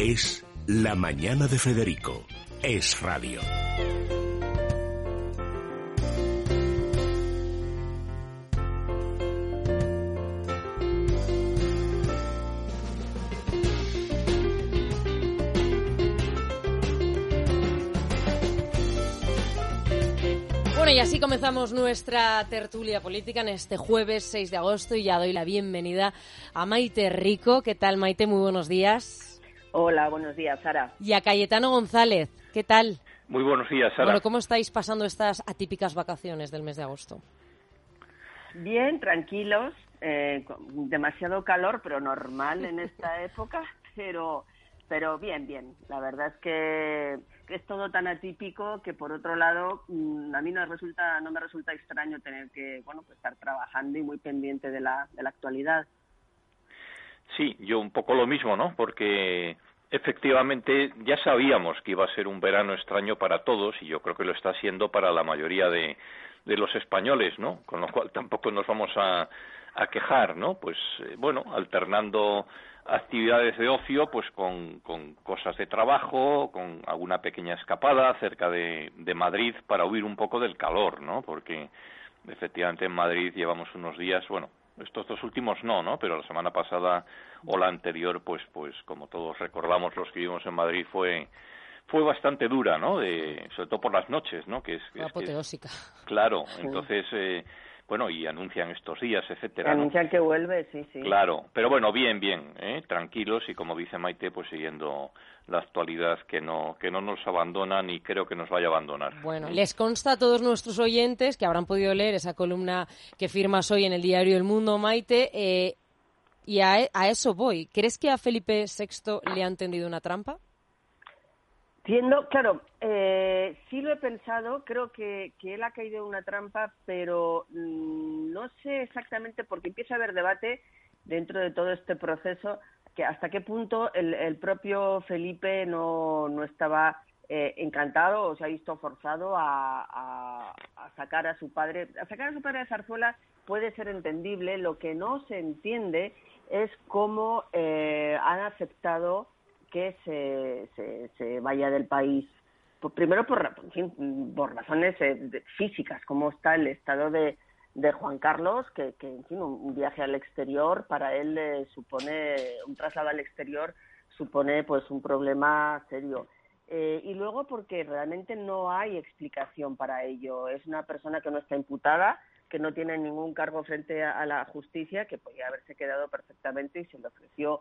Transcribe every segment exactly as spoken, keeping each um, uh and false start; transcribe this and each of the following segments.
Es La Mañana de Federico. Es Radio. Bueno, y así comenzamos nuestra tertulia política en este jueves seis de agosto y ya doy la bienvenida a Maite Rico. ¿Qué tal, Maite? Muy buenos días. Hola, buenos días, Sara. Y a Cayetano González. ¿Qué tal? Muy buenos días, Sara. Bueno, ¿cómo estáis pasando estas atípicas vacaciones del mes de agosto? Bien, tranquilos. Eh, demasiado calor, pero normal en esta época, pero... Pero bien, bien. La verdad es que, que es todo tan atípico que, por otro lado, a mí no resulta no me resulta extraño tener que bueno pues estar trabajando y muy pendiente de la de la actualidad. Sí, yo un poco lo mismo, ¿no? Porque efectivamente ya sabíamos que iba a ser un verano extraño para todos y yo creo que lo está siendo para la mayoría de, de los españoles, ¿no? Con lo cual tampoco nos vamos a, a quejar, ¿no? Pues eh, bueno, alternando actividades de ocio, pues con, con cosas de trabajo, con alguna pequeña escapada cerca de, de Madrid para huir un poco del calor, ¿no? Porque efectivamente en Madrid llevamos unos días, bueno, estos dos últimos no, ¿no? Pero la semana pasada o la anterior, pues, pues como todos recordamos los que vivimos en Madrid, fue fue bastante dura, ¿no? De, sobre todo por las noches, ¿no? Que es, es apoteósica. Que es, claro, entonces eh, bueno, y anuncian estos días, etcétera. Anuncian ¿no? que vuelve, sí, sí. Claro, pero bueno, bien, bien, ¿eh? Tranquilos y como dice Maite, pues siguiendo la actualidad que no que no nos abandona ni creo que nos vaya a abandonar. Bueno, les consta a todos nuestros oyentes que habrán podido leer esa columna que firmas hoy en el diario El Mundo, Maite, eh, y a, a eso voy. ¿Crees que a Felipe sexto le han tendido una trampa? Entiendo, claro, eh, sí lo he pensado, creo que, que él ha caído en una trampa, pero mmm, no sé exactamente porque empieza a haber debate dentro de todo este proceso, que hasta qué punto el, el propio Felipe no, no estaba eh, encantado o se ha visto forzado a, a, a sacar a su padre. A sacar a su padre de Zarzuela puede ser entendible, lo que no se entiende es cómo eh, han aceptado que se, se, se vaya del país. Pues primero por, en fin, por razones eh, físicas, cómo está el estado de, de Juan Carlos, que, que en fin, un, un viaje al exterior para él eh, supone, un traslado al exterior supone pues un problema serio. Eh, y luego porque realmente no hay explicación para ello. Es una persona que no está imputada, que no tiene ningún cargo frente a, a la justicia, que podía haberse quedado perfectamente y se le ofreció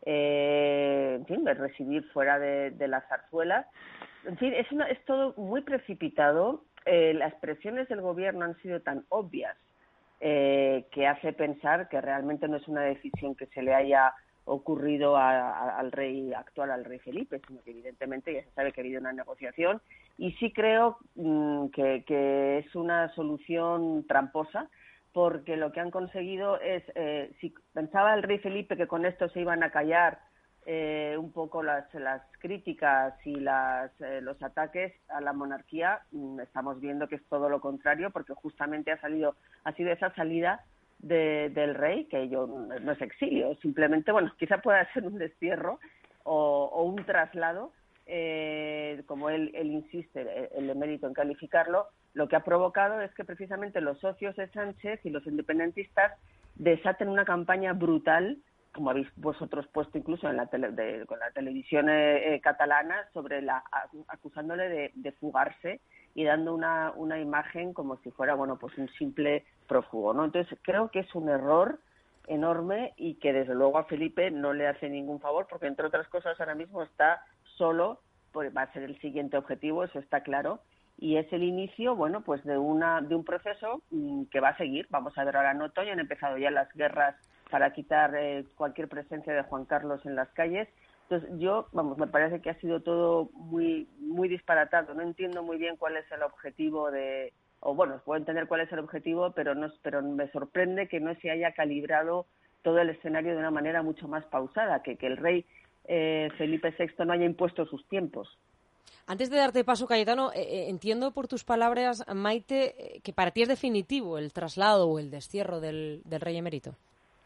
Eh, en fin, de recibir fuera de, de las zarzuelas. En fin, es, una, es todo muy precipitado. Eh, las presiones del gobierno han sido tan obvias eh, que hace pensar que realmente no es una decisión que se le haya ocurrido a, a, al rey actual, al rey Felipe, sino que evidentemente ya se sabe que ha habido una negociación y sí creo mmm, que, que es una solución tramposa, porque lo que han conseguido es, eh, si pensaba el rey Felipe que con esto se iban a callar eh, un poco las, las críticas y las, eh, los ataques a la monarquía, mm, estamos viendo que es todo lo contrario, porque justamente ha salido ha sido esa salida de, del rey, que yo no es exilio, simplemente, bueno, quizá pueda ser un destierro o, o un traslado, eh, como él, él insiste, el emérito en calificarlo, lo que ha provocado es que precisamente los socios de Sánchez y los independentistas desaten una campaña brutal, como habéis vosotros puesto incluso en la tele, de, con la televisión eh, catalana, sobre la acusándole de, de fugarse y dando una, una imagen como si fuera bueno pues un simple prófugo, ¿no? Entonces creo que es un error enorme y que desde luego a Felipe no le hace ningún favor, porque entre otras cosas ahora mismo está solo, pues va a ser el siguiente objetivo, eso está claro. Y es el inicio, bueno, pues de una de un proceso mmm, que va a seguir. Vamos a ver ahora en otoño, han empezado ya las guerras para quitar eh, cualquier presencia de Juan Carlos en las calles. Entonces yo, vamos, me parece que ha sido todo muy muy disparatado. No entiendo muy bien cuál es el objetivo de, o bueno, puedo entender cuál es el objetivo, pero no, pero me sorprende que no se haya calibrado todo el escenario de una manera mucho más pausada, que, que el rey eh, Felipe sexto no haya impuesto sus tiempos. Antes de darte paso, Cayetano, eh, entiendo por tus palabras, Maite, eh, que para ti es definitivo el traslado o el destierro del, del rey emérito.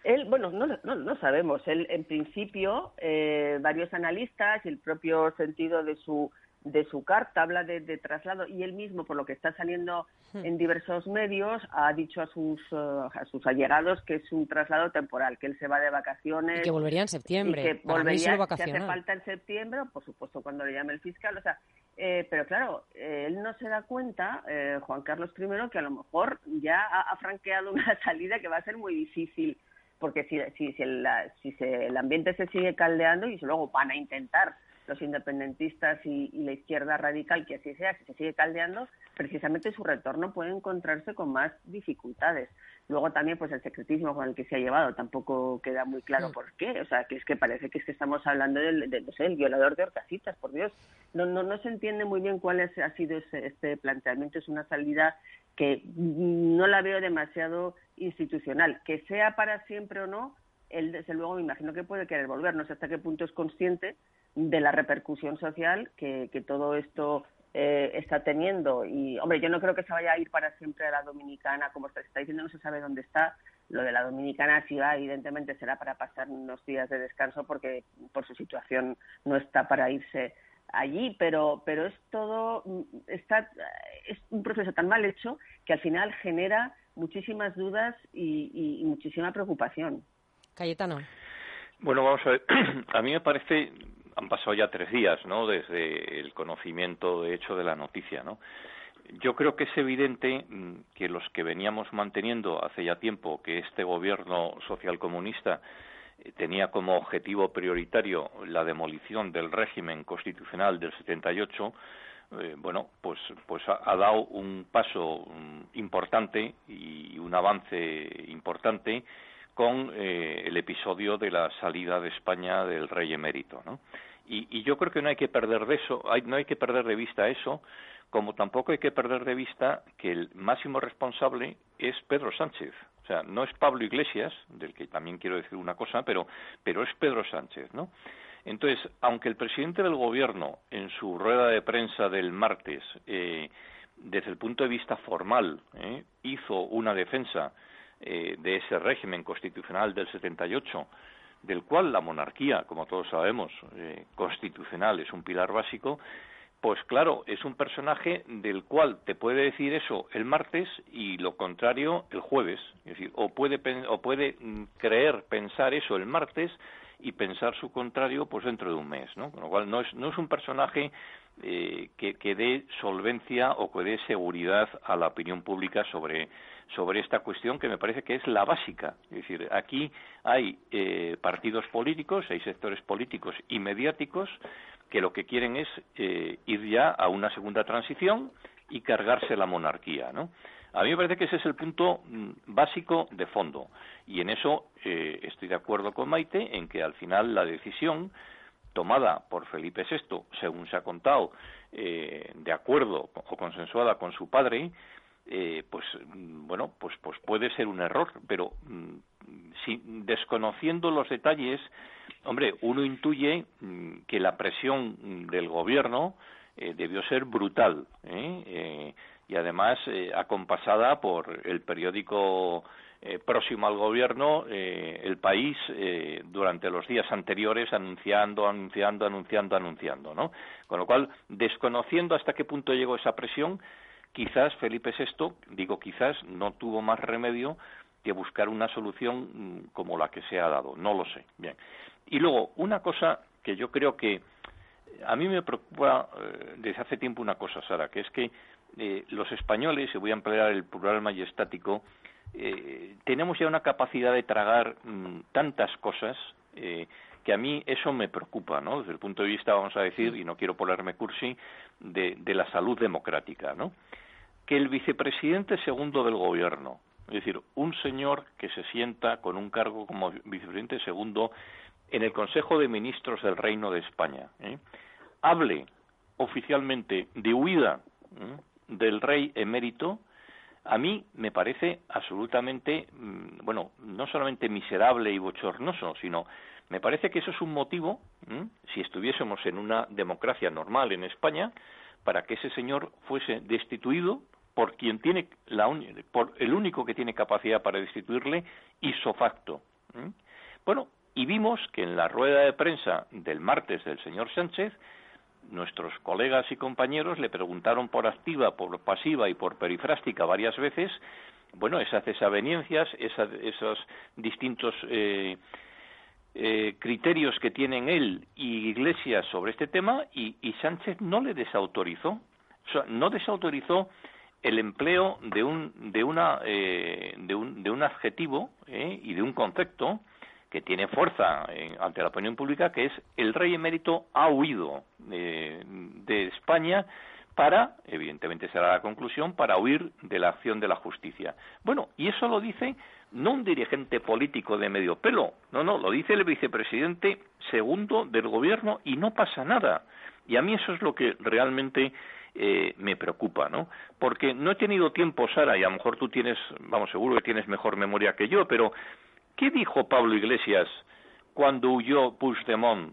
Él, bueno, no, no, no sabemos. Él, en principio, eh, varios analistas y el propio sentido de su de su carta habla de, de traslado, y él mismo, por lo que está saliendo en diversos medios, ha dicho a sus uh, a sus allegados que es un traslado temporal, que él se va de vacaciones. Y que volvería en septiembre. Y que Para volvería, mí solo si vacacional. hace falta en septiembre, por supuesto cuando le llame el fiscal, o sea, eh, pero claro, eh, él no se da cuenta, eh, Juan Carlos primero, que a lo mejor ya ha, ha franqueado una salida que va a ser muy difícil, porque si, si, si, el, si se, el ambiente se sigue caldeando y luego van a intentar los independentistas y, y la izquierda radical que así sea, si se sigue caldeando, precisamente su retorno puede encontrarse con más dificultades. Luego también pues el secretismo con el que se ha llevado tampoco queda muy claro por qué, o sea, que es que parece que es que estamos hablando del, de, no sé, el violador de Orcasitas, por Dios. No, no, no se entiende muy bien cuál es, ha sido ese, este planteamiento, es una salida que no la veo demasiado institucional. Que sea para siempre o no, él desde luego me imagino que puede querer volver, no sé hasta qué punto es consciente de la repercusión social que, que todo esto eh, está teniendo. Y, hombre, yo no creo que se vaya a ir para siempre a la Dominicana, como se está diciendo, no se sabe dónde está. Lo de la Dominicana, si va, evidentemente será para pasar unos días de descanso, porque por su situación no está para irse allí, pero pero es todo, está es un proceso tan mal hecho que al final genera muchísimas dudas y, y, y muchísima preocupación. Cayetano. Bueno, vamos a ver, a mí me parece, han pasado ya tres días, ¿no?, desde el conocimiento, de hecho, de la noticia, ¿no? Yo creo que es evidente que los que veníamos manteniendo hace ya tiempo que este gobierno socialcomunista tenía como objetivo prioritario la demolición del régimen constitucional del setenta y ocho, eh, bueno, pues pues ha, ha dado un paso um, importante y un avance importante con eh, el episodio de la salida de España del rey emérito, ¿no? Y, y yo creo que no hay que perder de eso, hay, no hay que perder de vista eso, como tampoco hay que perder de vista que el máximo responsable es Pedro Sánchez. O sea, no es Pablo Iglesias, del que también quiero decir una cosa, pero, pero es Pedro Sánchez, ¿no? Entonces, aunque el presidente del Gobierno, en su rueda de prensa del martes, eh, desde el punto de vista formal, eh, hizo una defensa eh, de ese régimen constitucional del setenta y ocho, del cual la monarquía, como todos sabemos, eh, constitucional es un pilar básico, pues claro, es un personaje del cual te puede decir eso el martes y lo contrario el jueves. Es decir, o puede, o puede creer, pensar eso el martes y pensar su contrario pues dentro de un mes, ¿no? Con lo cual no es, no es un personaje eh, que, que dé solvencia o que dé seguridad a la opinión pública sobre, sobre esta cuestión, que me parece que es la básica. Es decir, aquí hay eh, partidos políticos, hay sectores políticos y mediáticos que lo que quieren es eh, ir ya a una segunda transición y cargarse la monarquía, ¿no? A mí me parece que ese es el punto mm, básico de fondo, y en eso eh, estoy de acuerdo con Maite, en que al final la decisión tomada por Felipe sexto, según se ha contado, eh, de acuerdo o consensuada con su padre, eh, pues bueno, pues pues puede ser un error, pero mm, si, desconociendo los detalles, hombre, uno intuye mm, que la presión del gobierno eh, debió ser brutal, ¿eh? Eh, y además eh, acompasada por el periódico eh, próximo al gobierno, eh, El País, eh, durante los días anteriores anunciando, anunciando, anunciando, anunciando, ¿no? Con lo cual, desconociendo hasta qué punto llegó esa presión, quizás Felipe sexto, digo quizás, no tuvo más remedio que buscar una solución como la que se ha dado, no lo sé. Bien. Y luego, una cosa que yo creo que a mí me preocupa eh, desde hace tiempo una cosa, Sara, que es que eh, los españoles, y voy a emplear el plural majestático, eh, tenemos ya una capacidad de tragar mmm, tantas cosas eh, que a mí eso me preocupa, ¿no? Desde el punto de vista, vamos a decir, y no quiero ponerme cursi, de, de la salud democrática, ¿no? Que el vicepresidente segundo del gobierno, es decir, un señor que se sienta con un cargo como vicepresidente segundo en el Consejo de Ministros del Reino de España, ¿eh? hable oficialmente de huida ¿eh? del rey emérito, a mí me parece absolutamente, bueno, no solamente miserable y bochornoso, sino me parece que eso es un motivo, ¿eh? si estuviésemos en una democracia normal en España, para que ese señor fuese destituido por quien tiene la un... por el único que tiene capacidad para destituirle, ipso facto, ¿Mm? Bueno, y vimos que en la rueda de prensa del martes del señor Sánchez, nuestros colegas y compañeros le preguntaron por activa, por pasiva y por perifrástica varias veces, bueno, esas desavenencias, esas, esos distintos eh, eh, criterios que tienen él y Iglesias sobre este tema, y, y Sánchez no le desautorizó, o sea, no desautorizó el empleo de un de una eh, de un de un adjetivo eh, y de un concepto que tiene fuerza eh, ante la opinión pública, que es el rey emérito ha huido eh, de España para, evidentemente será la conclusión, para huir de la acción de la justicia. Bueno, y eso lo dice no un dirigente político de medio pelo, no, no, lo dice el vicepresidente segundo del gobierno y no pasa nada. Y a mí eso es lo que realmente eh, me preocupa, ¿no? Porque no he tenido tiempo, Sara, y a lo mejor tú tienes, vamos, seguro que tienes mejor memoria que yo, pero ¿qué dijo Pablo Iglesias cuando huyó Puigdemont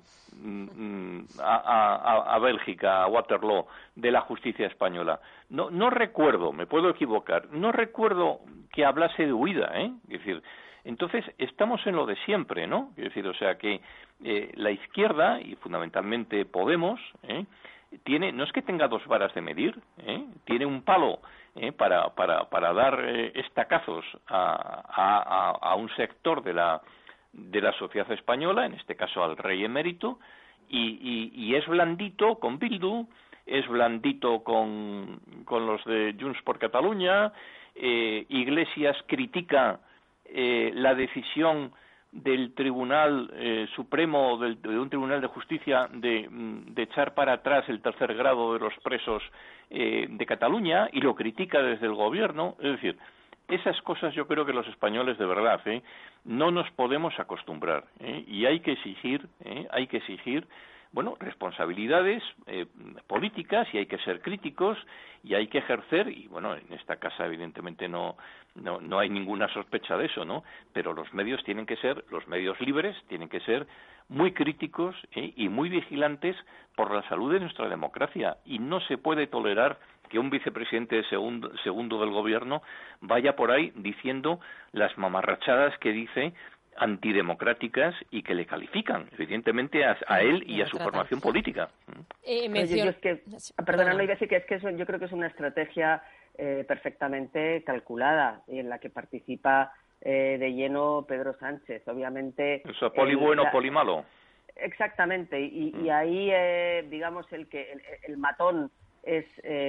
a, a, a Bélgica, a Waterloo, de la justicia española? No, no recuerdo, me puedo equivocar, no recuerdo que hablase de huida, ¿eh? Es decir, entonces estamos en lo de siempre, ¿no? Es decir, o sea que eh, la izquierda, y fundamentalmente Podemos, ¿eh? tiene, no es que tenga dos varas de medir, ¿eh? tiene un palo ¿eh? para, para, para dar eh, estacazos a, a, a un sector de la de la sociedad española, en este caso al rey emérito, y, y, y es blandito con Bildu, es blandito con, con los de Junts por Catalunya. eh, Iglesias critica eh, la decisión del Tribunal eh, Supremo, del, de un Tribunal de Justicia, de, de echar para atrás el tercer grado de los presos eh, de Cataluña, y lo critica desde el gobierno. Es decir, esas cosas yo creo que los españoles de verdad ¿eh? no nos podemos acostumbrar ¿eh? y hay que exigir, ¿eh? hay que exigir, bueno, responsabilidades eh, políticas, y hay que ser críticos y hay que ejercer, y bueno, en esta casa evidentemente no, no, no hay ninguna sospecha de eso, ¿no? Pero los medios tienen que ser, los medios libres tienen que ser muy críticos ¿eh? y muy vigilantes por la salud de nuestra democracia, y no se puede tolerar que un vicepresidente segundo, segundo del gobierno vaya por ahí diciendo las mamarrachadas que dice, antidemocráticas, y que le califican evidentemente a, a él y a su formación política. Eh, mencion... Oye, yo es que, perdona, no iba a decir que es que eso, yo creo que es una estrategia eh, perfectamente calculada, y en la que participa eh, de lleno Pedro Sánchez, obviamente. Eso es poli bueno, poli malo. Exactamente, y, mm. y ahí eh, digamos el que el, el matón es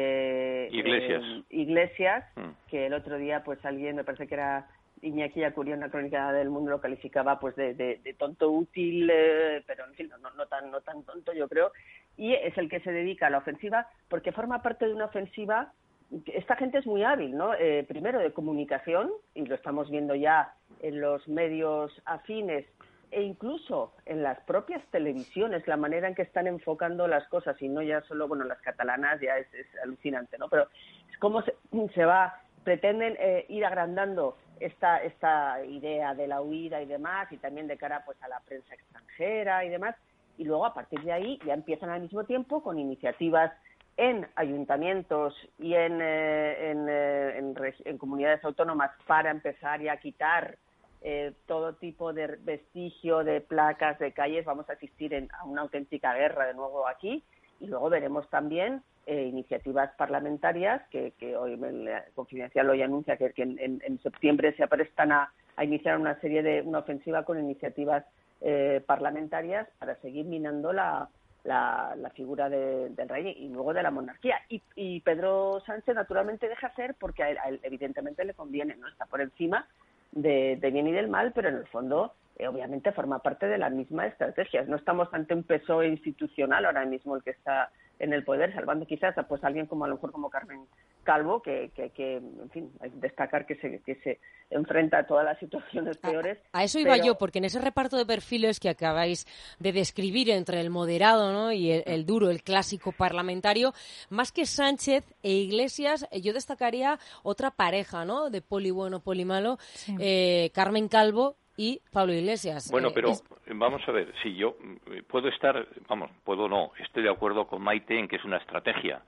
eh, Iglesias, eh, Iglesias mm. que el otro día pues alguien, me parece que era Iñaki Acurio, una crónica del Mundo, lo calificaba pues de, de, de tonto útil, eh, pero en fin, no, no tan no tan tonto, yo creo, y es el que se dedica a la ofensiva, porque forma parte de una ofensiva. Esta gente es muy hábil, ¿no? Eh, primero de comunicación, y lo estamos viendo ya en los medios afines e incluso en las propias televisiones, la manera en que están enfocando las cosas, y no ya solo, bueno, las catalanas ya es, es alucinante, ¿no? Pero es como se, se va, pretenden eh, ir agrandando esta esta idea de la huida y demás, y también de cara pues a la prensa extranjera y demás, y luego a partir de ahí ya empiezan al mismo tiempo con iniciativas en ayuntamientos y en, eh, en, eh, en, en comunidades autónomas para empezar ya a quitar eh, todo tipo de vestigio de placas de calles. Vamos a asistir en, a una auténtica guerra de nuevo aquí, y luego veremos también eh, iniciativas parlamentarias que, que hoy en la Confidencial hoy anuncia que, que en, en, en septiembre se aprestan a, a iniciar una serie de una ofensiva con iniciativas eh, parlamentarias para seguir minando la La, la figura de, del rey y luego de la monarquía. Y, y Pedro Sánchez naturalmente deja ser porque a él, a él evidentemente le conviene, no está por encima de, de bien y del mal, pero en el fondo eh, obviamente forma parte de la misma estrategia. No estamos ante un P S O E institucional ahora mismo el que está en el poder, salvando quizás a pues alguien como a lo mejor como Carmen Calvo, que, que, que en fin, hay que destacar que se, que se enfrenta a todas las situaciones peores. A, a eso iba pero... yo, porque en ese reparto de perfiles que acabáis de describir entre el moderado, ¿no?, y el, el duro, el clásico parlamentario, más que Sánchez e Iglesias, yo destacaría otra pareja, ¿no?, de poli bueno, poli malo, sí. eh, Carmen Calvo y Pablo Iglesias. Bueno, pero eh, es... vamos a ver, si yo puedo estar, vamos, puedo no, estoy de acuerdo con Maite en que es una estrategia,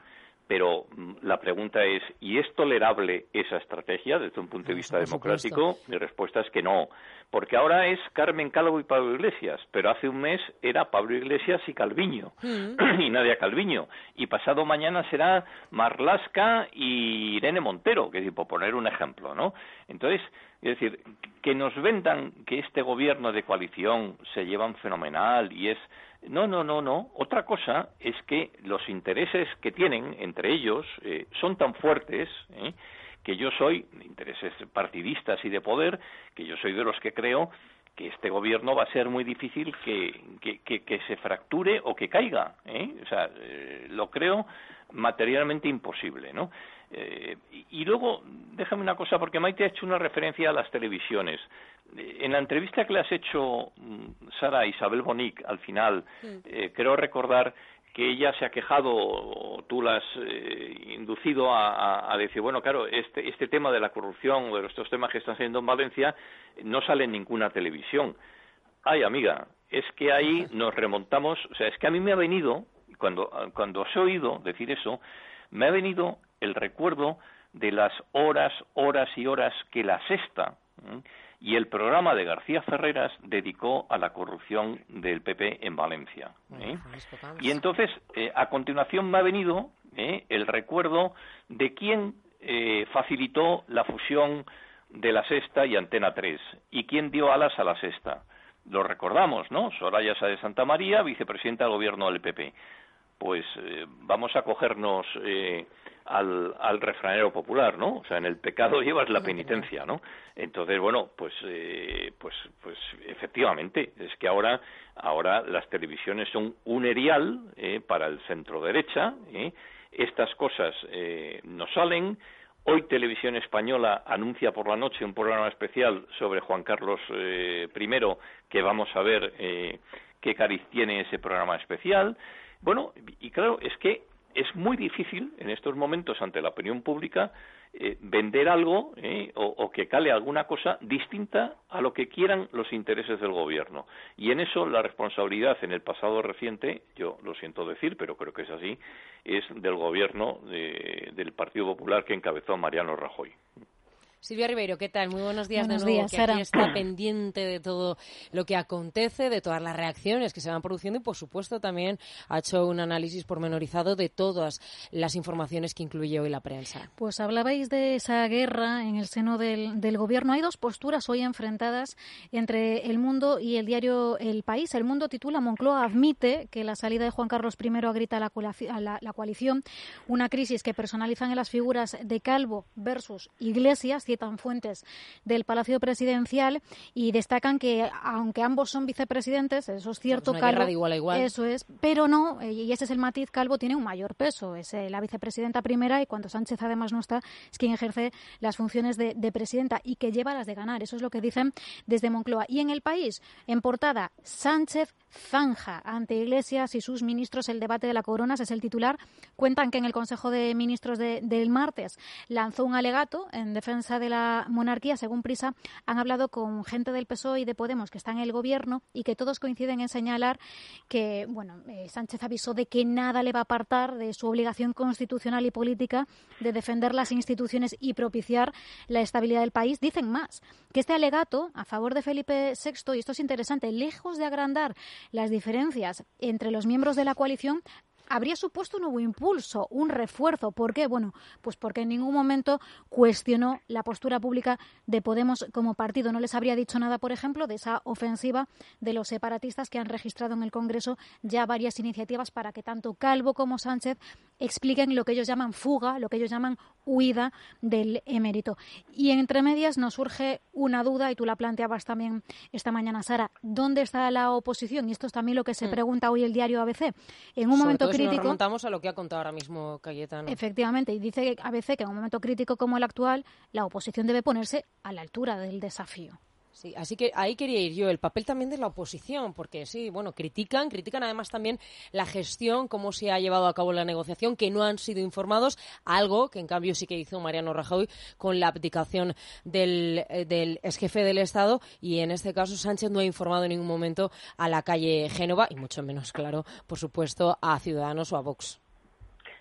Pero la pregunta es, ¿y es tolerable esa estrategia desde un punto de vista democrático? Mi respuesta es que no, porque ahora es Carmen Calvo y Pablo Iglesias, pero hace un mes era Pablo Iglesias y Calviño, mm. y Nadia Calviño, y pasado mañana será Marlaska y Irene Montero, que es por poner un ejemplo, ¿no? Entonces, es decir, que nos vendan que este gobierno de coalición se llevan fenomenal y es... No, no, no, no. Otra cosa es que los intereses que tienen entre ellos eh, son tan fuertes ¿eh? que yo soy, intereses partidistas y de poder, que yo soy de los que creo que este gobierno va a ser muy difícil que, que, que, que se fracture o que caiga. ¿eh? O sea, eh, lo creo materialmente imposible, ¿no? Eh, y, y luego, déjame una cosa, porque Maite ha hecho una referencia a las televisiones. En la entrevista que le has hecho, Sara, a Isabel Bonic, al final, eh, creo recordar que ella se ha quejado, o tú la has eh, inducido a, a, a decir, bueno, claro, este, este tema de la corrupción, o de estos temas que están saliendo en Valencia, no sale en ninguna televisión. Ay, amiga, es que ahí nos remontamos, o sea, es que a mí me ha venido, cuando, cuando os he oído decir eso, me ha venido el recuerdo de las horas, horas y horas que La Sexta ¿eh? y el programa de García Ferreras dedicó a la corrupción del P P en Valencia. ¿eh? Y entonces, eh, a continuación me ha venido ¿eh? el recuerdo de quién eh, facilitó la fusión de La Sexta y Antena tres, y quién dio alas a La Sexta. Lo recordamos, ¿no? Soraya Sáez de Santa María, vicepresidenta del gobierno del P P. Pues eh, vamos a cogernos eh, al, al refranero popular, ¿no? O sea, en el pecado llevas la penitencia, ¿no? Entonces, bueno, pues, eh, pues, pues, efectivamente, es que ahora, ahora las televisiones son un erial eh, para el centro derecha. ¿eh? Estas cosas eh, no salen. Hoy Televisión Española anuncia por la noche un programa especial sobre Juan Carlos eh, primero, que vamos a ver eh, qué cariz tiene ese programa especial. Bueno, y claro, es que es muy difícil en estos momentos ante la opinión pública eh, vender algo eh, o, o que cale alguna cosa distinta a lo que quieran los intereses del gobierno. Y en eso la responsabilidad en el pasado reciente, yo lo siento decir, pero creo que es así, es del gobierno de, del Partido Popular que encabezó Mariano Rajoy. Silvia Ribeiro, ¿qué tal? Muy buenos días buenos de nuevo, días, que Sara. aquí está pendiente de todo lo que acontece, de todas las reacciones que se van produciendo y, por supuesto, también ha hecho un análisis pormenorizado de todas las informaciones que incluye hoy la prensa. Pues hablabais de esa guerra en el seno del, del gobierno. Hay dos posturas hoy enfrentadas entre El Mundo y el diario El País. El Mundo titula: Moncloa admite que la salida de Juan Carlos primero agrita a la, a la, la coalición, una crisis que personalizan en las figuras de Calvo versus Iglesias. Citan fuentes del Palacio Presidencial y destacan que, aunque ambos son vicepresidentes, eso es cierto, pues Calvo, de igual a igual. Eso es, pero no, y ese es el matiz, Calvo tiene un mayor peso, es eh, la vicepresidenta primera, y cuando Sánchez además no está, es quien ejerce las funciones de, de presidenta y que lleva las de ganar. Eso es lo que dicen desde Moncloa. Y en El País, en portada, Sánchez zanja ante Iglesias y sus ministros el debate de la Coronas, es el titular. Cuentan que en el Consejo de Ministros de, del martes lanzó un alegato en defensa de la monarquía. Según Prisa, han hablado con gente del P S O E y de Podemos que están en el gobierno y que todos coinciden en señalar que, bueno, eh, Sánchez avisó de que nada le va a apartar de su obligación constitucional y política de defender las instituciones y propiciar la estabilidad del país. Dicen más, que este alegato a favor de Felipe sexto, y esto es interesante, lejos de agrandar las diferencias entre los miembros de la coalición, habría supuesto un nuevo impulso, un refuerzo. ¿Por qué? Bueno, pues porque en ningún momento cuestionó la postura pública de Podemos como partido. No les habría dicho nada, por ejemplo, de esa ofensiva de los separatistas que han registrado en el Congreso ya varias iniciativas para que tanto Calvo como Sánchez expliquen lo que ellos llaman fuga, lo que ellos llaman huida del emérito. Y entre medias nos surge una duda, y tú la planteabas también esta mañana, Sara: ¿dónde está la oposición? Y esto es también lo que se mm. pregunta hoy el diario A B C. En un Sobre momento todo crítico, si nos remontamos a lo que ha contado ahora mismo Cayetano. Efectivamente, y dice A B C que en un momento crítico como el actual, la oposición debe ponerse a la altura del desafío. Sí, así que ahí quería ir yo, el papel también de la oposición, porque sí, bueno, critican, critican además también la gestión, cómo se ha llevado a cabo la negociación, que no han sido informados, algo que en cambio sí que hizo Mariano Rajoy con la abdicación del, del exjefe del Estado, y en este caso Sánchez no ha informado en ningún momento a la calle Génova, y mucho menos, claro, por supuesto, a Ciudadanos o a Vox.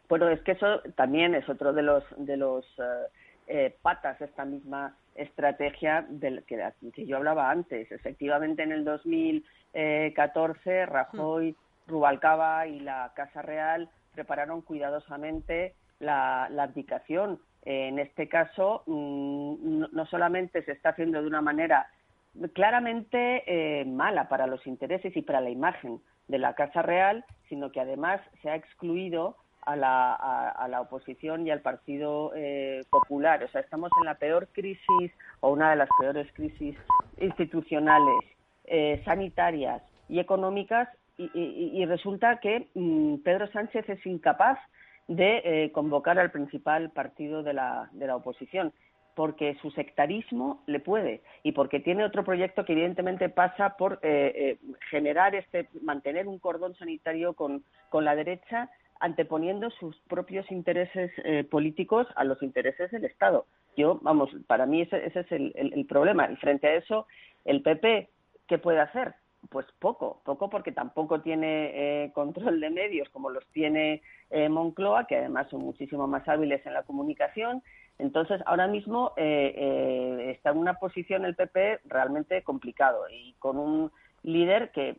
Bueno, es que eso también es otro de los de los eh, eh, patas de esta misma estrategia del que, que yo hablaba antes. Efectivamente, en el dos mil catorce, Rajoy, Rubalcaba y la Casa Real prepararon cuidadosamente la, la abdicación. En este caso, mmm, no solamente se está haciendo de una manera claramente eh, mala para los intereses y para la imagen de la Casa Real, sino que además se ha excluido a la, a, a la oposición y al Partido eh, Popular. O sea, estamos en la peor crisis o una de las peores crisis institucionales, eh, sanitarias y económicas, y, y, y resulta que mmm, Pedro Sánchez es incapaz de eh, convocar al principal partido de la, de la oposición, porque su sectarismo le puede y porque tiene otro proyecto que evidentemente pasa por eh, eh, generar este, mantener un cordón sanitario con, con la derecha, anteponiendo sus propios intereses eh, políticos a los intereses del Estado. Yo, vamos, para mí ese, ese es el, el, el problema. Y frente a eso, el P P, ¿qué puede hacer? Pues poco, poco porque tampoco tiene eh, control de medios como los tiene eh, Moncloa, que además son muchísimo más hábiles en la comunicación. Entonces, ahora mismo eh, eh, está en una posición el P P realmente complicado y con un líder que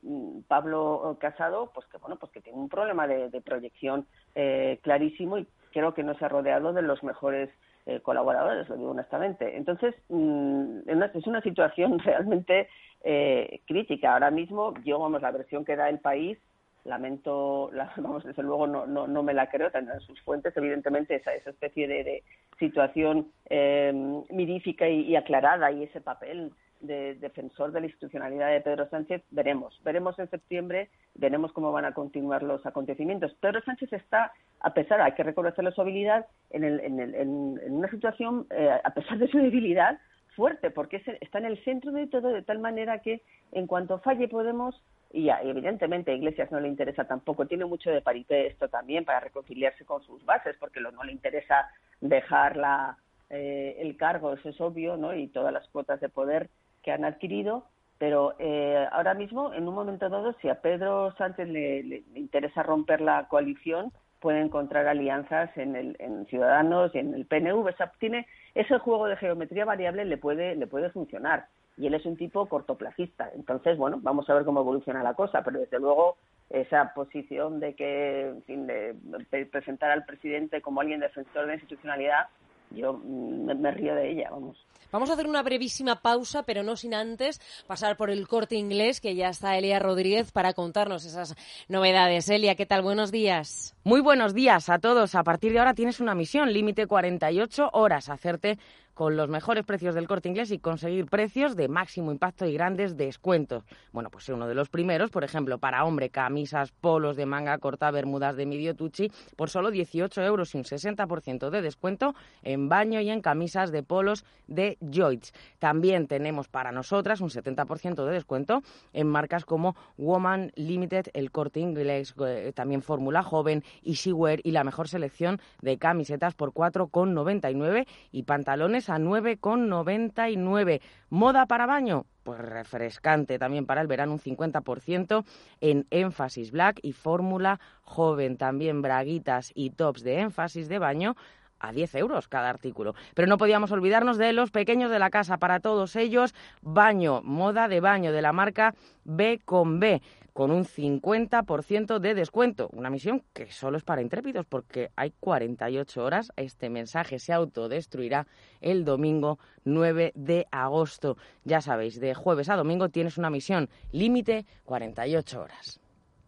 Pablo Casado, pues que bueno, pues que tiene un problema de, de proyección eh, clarísimo y creo que no se ha rodeado de los mejores eh, colaboradores, lo digo honestamente. Entonces, mmm, es una situación realmente eh, crítica. Ahora mismo, yo, vamos, la versión que da El País, lamento, la, vamos, desde luego no, no, no me la creo, tendrán sus fuentes, evidentemente, esa, esa especie de, de situación eh, mirífica y, y aclarada y ese papel de defensor de la institucionalidad de Pedro Sánchez, veremos. Veremos en septiembre, veremos cómo van a continuar los acontecimientos. Pedro Sánchez está, a pesar, hay que reconocerle su habilidad, en, el, en, el, en, en una situación, eh, a pesar de su debilidad, fuerte, porque es, está en el centro de todo, de tal manera que en cuanto falle Podemos, y ya, evidentemente a Iglesias no le interesa tampoco, tiene mucho de paripé esto también para reconciliarse con sus bases, porque lo, no le interesa dejar la, eh, el cargo, eso es obvio, ¿no? Y todas las cuotas de poder que han adquirido, pero eh, ahora mismo, en un momento dado, si a Pedro Sánchez le, le interesa romper la coalición, puede encontrar alianzas en, el, en Ciudadanos y en el P N V. O sea, tiene ese juego de geometría variable, le puede, le puede funcionar. Y él es un tipo cortoplacista. Entonces, bueno, vamos a ver cómo evoluciona la cosa, pero desde luego esa posición de que, en fin, de, de presentar al presidente como alguien defensor de la institucionalidad, yo me, me río de ella, vamos. Vamos a hacer una brevísima pausa, pero no sin antes pasar por el Corte Inglés, que ya está Elia Rodríguez para contarnos esas novedades. Elia, ¿qué tal? Buenos días. Muy buenos días a todos. A partir de ahora tienes una misión, límite cuarenta y ocho horas, hacerte con los mejores precios del Corte Inglés y conseguir precios de máximo impacto y grandes descuentos. Bueno, pues uno de los primeros, por ejemplo, para hombre, camisas, polos de manga corta, bermudas de medio tuchi, por solo dieciocho euros y un sesenta por ciento de descuento en baño y en camisas de polos de Joyce. También tenemos para nosotras un setenta por ciento de descuento en marcas como Woman Limited, el Corte Inglés, eh, también Fórmula Joven, Easywear y la mejor selección de camisetas por cuatro con noventa y nueve y pantalones a nueve con noventa y nueve. ¿Moda para baño? Pues refrescante también para el verano, un cincuenta por ciento en Énfasis Black y Fórmula Joven. También braguitas y tops de Énfasis de baño a diez euros cada artículo. Pero no podíamos olvidarnos de los pequeños de la casa. Para todos ellos, baño, moda de baño de la marca B con B, con un cincuenta por ciento de descuento. Una misión que solo es para intrépidos porque hay cuarenta y ocho horas. Este mensaje se autodestruirá el domingo nueve de agosto. Ya sabéis, de jueves a domingo tienes una misión, límite cuarenta y ocho horas.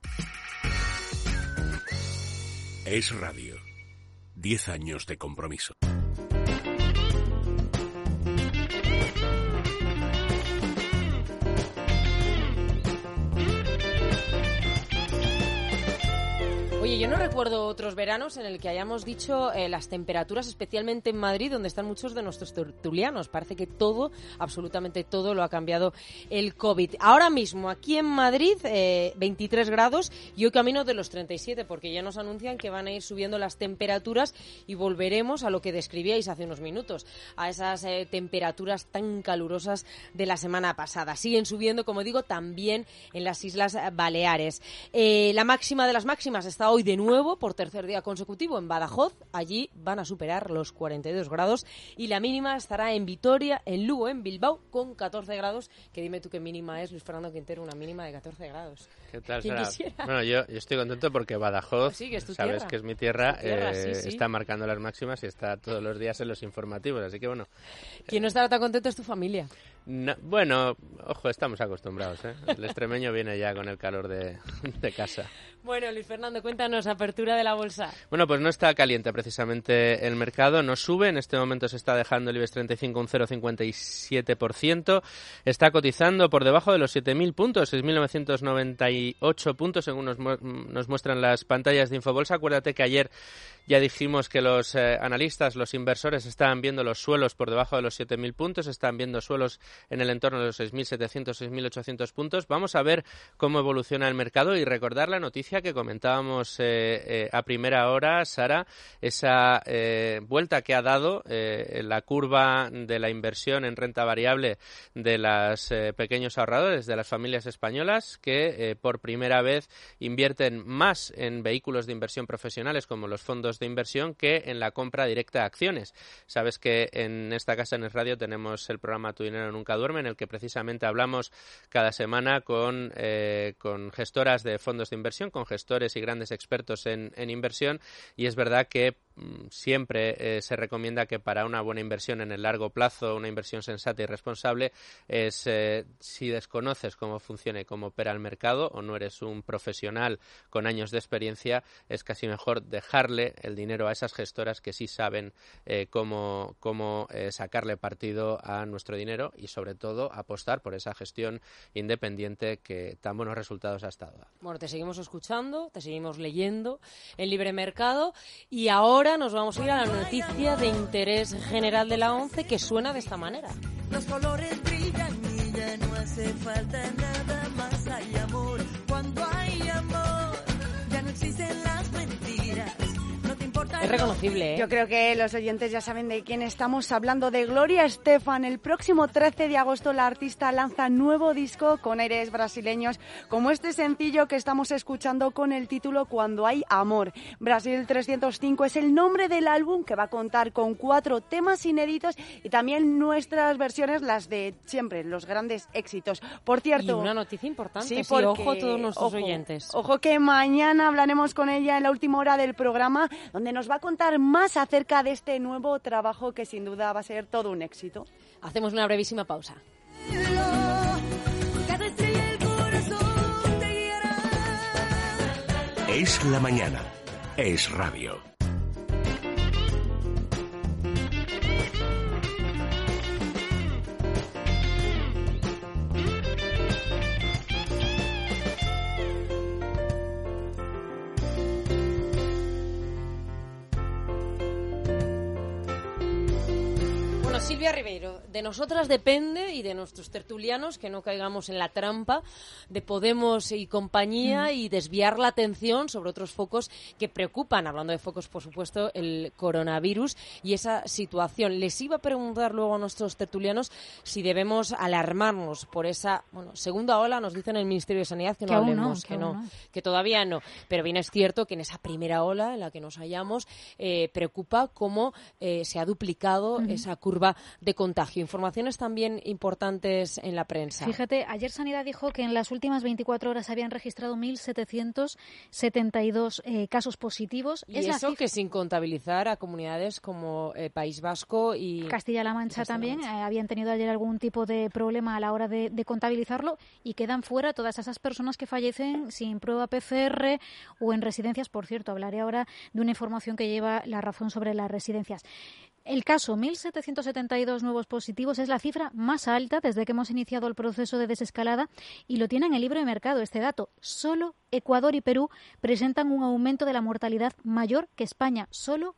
Es Radio. Diez años de compromiso. Oye, yo no recuerdo otros veranos en el que hayamos dicho eh, las temperaturas, especialmente en Madrid, donde están muchos de nuestros tertulianos. Parece que todo, absolutamente todo, lo ha cambiado el COVID. Ahora mismo, aquí en Madrid, eh, veintitrés grados y hoy camino de los treinta y siete, porque ya nos anuncian que van a ir subiendo las temperaturas y volveremos a lo que describíais hace unos minutos, a esas eh, temperaturas tan calurosas de la semana pasada. Siguen subiendo, como digo, también en las Islas Baleares. Eh, la máxima de las máximas está hoy hoy de nuevo, por tercer día consecutivo, en Badajoz. Allí van a superar los cuarenta y dos grados y la mínima estará en Vitoria, en Lugo, en Bilbao, con catorce grados. Que dime tú qué mínima es, Luis Fernando Quintero, una mínima de catorce grados. ¿Qué tal, ¿Quién Sara? quisiera? Bueno, yo, yo estoy contento porque Badajoz, Sí, que es tu sabes tierra. que es mi tierra, Es tu tierra, eh, sí, sí. está marcando las máximas y está todos los días en los informativos, así que bueno. Quien no estará tan contento es tu familia. No, bueno, ojo, estamos acostumbrados, ¿eh? El extremeño viene ya con el calor de, de casa. Bueno, Luis Fernando, cuéntanos, apertura de la bolsa. Bueno, pues no está caliente precisamente el mercado, no sube, en este momento se está dejando el IBEX treinta y cinco un cero coma cincuenta y siete por ciento, está cotizando por debajo de los siete mil puntos, seis mil novecientos noventa y ocho puntos según nos, mu- nos muestran las pantallas de Infobolsa. Acuérdate que ayer ya dijimos que los eh, analistas, los inversores estaban viendo los suelos por debajo de los siete mil puntos, están viendo suelos en el entorno de los seis mil setecientos, seis mil ochocientos puntos. Vamos a ver cómo evoluciona el mercado y recordar la noticia que comentábamos eh, eh, a primera hora, Sara, esa eh, vuelta que ha dado eh, la curva de la inversión en renta variable de los eh, pequeños ahorradores, de las familias españolas, que eh, por primera vez invierten más en vehículos de inversión profesionales como los fondos de inversión que en la compra directa de acciones. Sabes que en esta casa, en el radio, tenemos el programa Tu Dinero Nunca Duerme, en el que precisamente hablamos cada semana con, eh, con gestoras de fondos de inversión, con gestores y grandes expertos en, en inversión, y es verdad que mm, siempre eh, se recomienda que para una buena inversión en el largo plazo, una inversión sensata y responsable, es eh, si desconoces cómo funciona y cómo opera el mercado o no eres un profesional con años de experiencia, es casi mejor dejarle el dinero a esas gestoras que sí saben eh, cómo, cómo eh, sacarle partido a nuestro dinero y sobre todo apostar por esa gestión independiente que tan buenos resultados ha estado dando. Bueno, te seguimos escuchando, te seguimos leyendo en Libre Mercado y ahora nos vamos a ir a la noticia de interés general de la ONCE, que suena de esta manera. Los colores brillan y ya no hace falta nada más. Hay amor, cuando hay amor, ya no existen las mentiras. No te importa. Es reconocible, ¿eh? Yo creo que los oyentes ya saben de quién estamos hablando, de Gloria Estefan. El próximo trece de agosto la artista lanza nuevo disco con aires brasileños, como este sencillo que estamos escuchando con el título Cuando hay amor. Brasil trescientos cinco es el nombre del álbum, que va a contar con cuatro temas inéditos y también nuestras versiones, las de siempre, los grandes éxitos. Por cierto... Y una noticia importante, sí, sí, porque, ojo a todos nuestros ojo, oyentes. Ojo que mañana hablaremos con ella en la última hora del programa, donde nos va a contar más acerca de este nuevo trabajo que sin duda va a ser todo un éxito. Hacemos una brevísima pausa. Cada estrella el corazón te guiará. Es la mañana. Es radio. Silvia Ribeiro, de nosotras depende, y de nuestros tertulianos, que no caigamos en la trampa de Podemos y compañía mm. y desviar la atención sobre otros focos que preocupan, hablando de focos, por supuesto, el coronavirus y esa situación. Les iba a preguntar luego a nuestros tertulianos si debemos alarmarnos por esa bueno, segunda ola. Nos dicen en el Ministerio de Sanidad que no que hablemos, no, que, que, no, no, que todavía no. Pero bien es cierto que en esa primera ola en la que nos hallamos eh, preocupa cómo eh, se ha duplicado uh-huh. esa curva de contagio. Informaciones también importantes en la prensa. Fíjate, ayer Sanidad dijo que en las últimas veinticuatro horas habían registrado mil setecientos setenta y dos eh, casos positivos. Y es eso la que sin contabilizar a comunidades como eh, País Vasco y Castilla-La Mancha también. Eh, habían tenido ayer algún tipo de problema a la hora de, de contabilizarlo y quedan fuera todas esas personas que fallecen sin prueba P C R o en residencias. Por cierto, hablaré ahora de una información que lleva La Razón sobre las residencias. El caso, mil setecientos setenta y dos nuevos positivos, es la cifra más alta desde que hemos iniciado el proceso de desescalada y lo tiene en el Libre Mercado este dato. Solo Ecuador y Perú presentan un aumento de la mortalidad mayor que España. Solo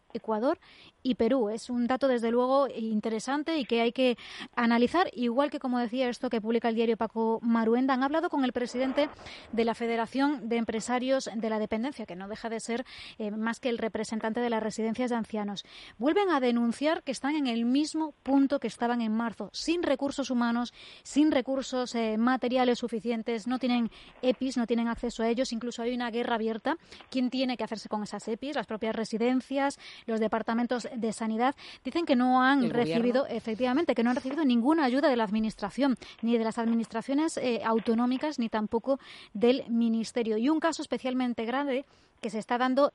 Ecuador y Perú. Es un dato, desde luego, interesante y que hay que analizar, igual que, como decía, esto que publica el diario Paco Maruenda. Han hablado con el presidente de la Federación de Empresarios de la Dependencia, que no deja de ser eh, más que el representante de las residencias de ancianos. Vuelven a denunciar que están en el mismo punto que estaban en marzo, sin recursos humanos, sin recursos eh, materiales suficientes, no tienen E P Is, no tienen acceso a ellos, incluso hay una guerra abierta. ¿Quién tiene que hacerse con esas E P Is? Las propias residencias, los departamentos de sanidad. Dicen que no han recibido, gobierno. efectivamente, que no han recibido ninguna ayuda de la Administración, ni de las administraciones eh, autonómicas, ni tampoco del Ministerio. Y un caso especialmente grave que se está dando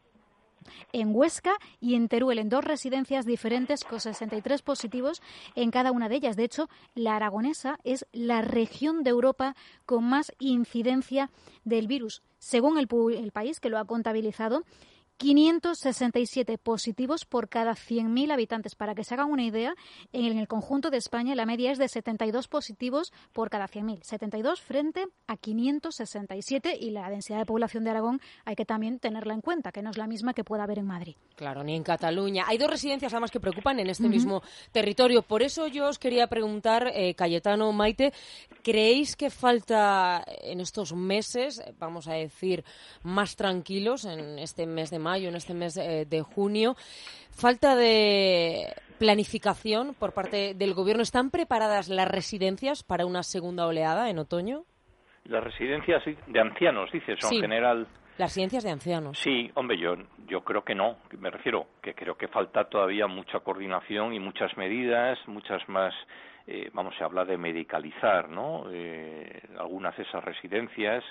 en Huesca y en Teruel, en dos residencias diferentes, con sesenta y tres positivos en cada una de ellas. De hecho, la Aragonesa es la región de Europa con más incidencia del virus. Según el, el país, que lo ha contabilizado, quinientos sesenta y siete positivos por cada cien mil habitantes. Para que se hagan una idea, en el conjunto de España la media es de setenta y dos positivos por cada cien mil. setenta y dos frente a quinientos sesenta y siete, y la densidad de población de Aragón hay que también tenerla en cuenta, que no es la misma que pueda haber en Madrid. Claro, ni en Cataluña. Hay dos residencias además que preocupan en este uh-huh. mismo territorio. Por eso yo os quería preguntar, eh, Cayetano, Maite, ¿creéis que falta en estos meses, vamos a decir, más tranquilos en este mes de mayo, en este mes eh, de junio, falta de planificación por parte del Gobierno? ¿Están preparadas las residencias para una segunda oleada en otoño? Las residencias de ancianos, dices, o sí, en general. Las residencias de ancianos. Sí, hombre, yo yo creo que no. Me refiero que creo que falta todavía mucha coordinación y muchas medidas, muchas más. Eh, vamos a hablar de medicalizar, ¿no? Eh, algunas de esas residencias.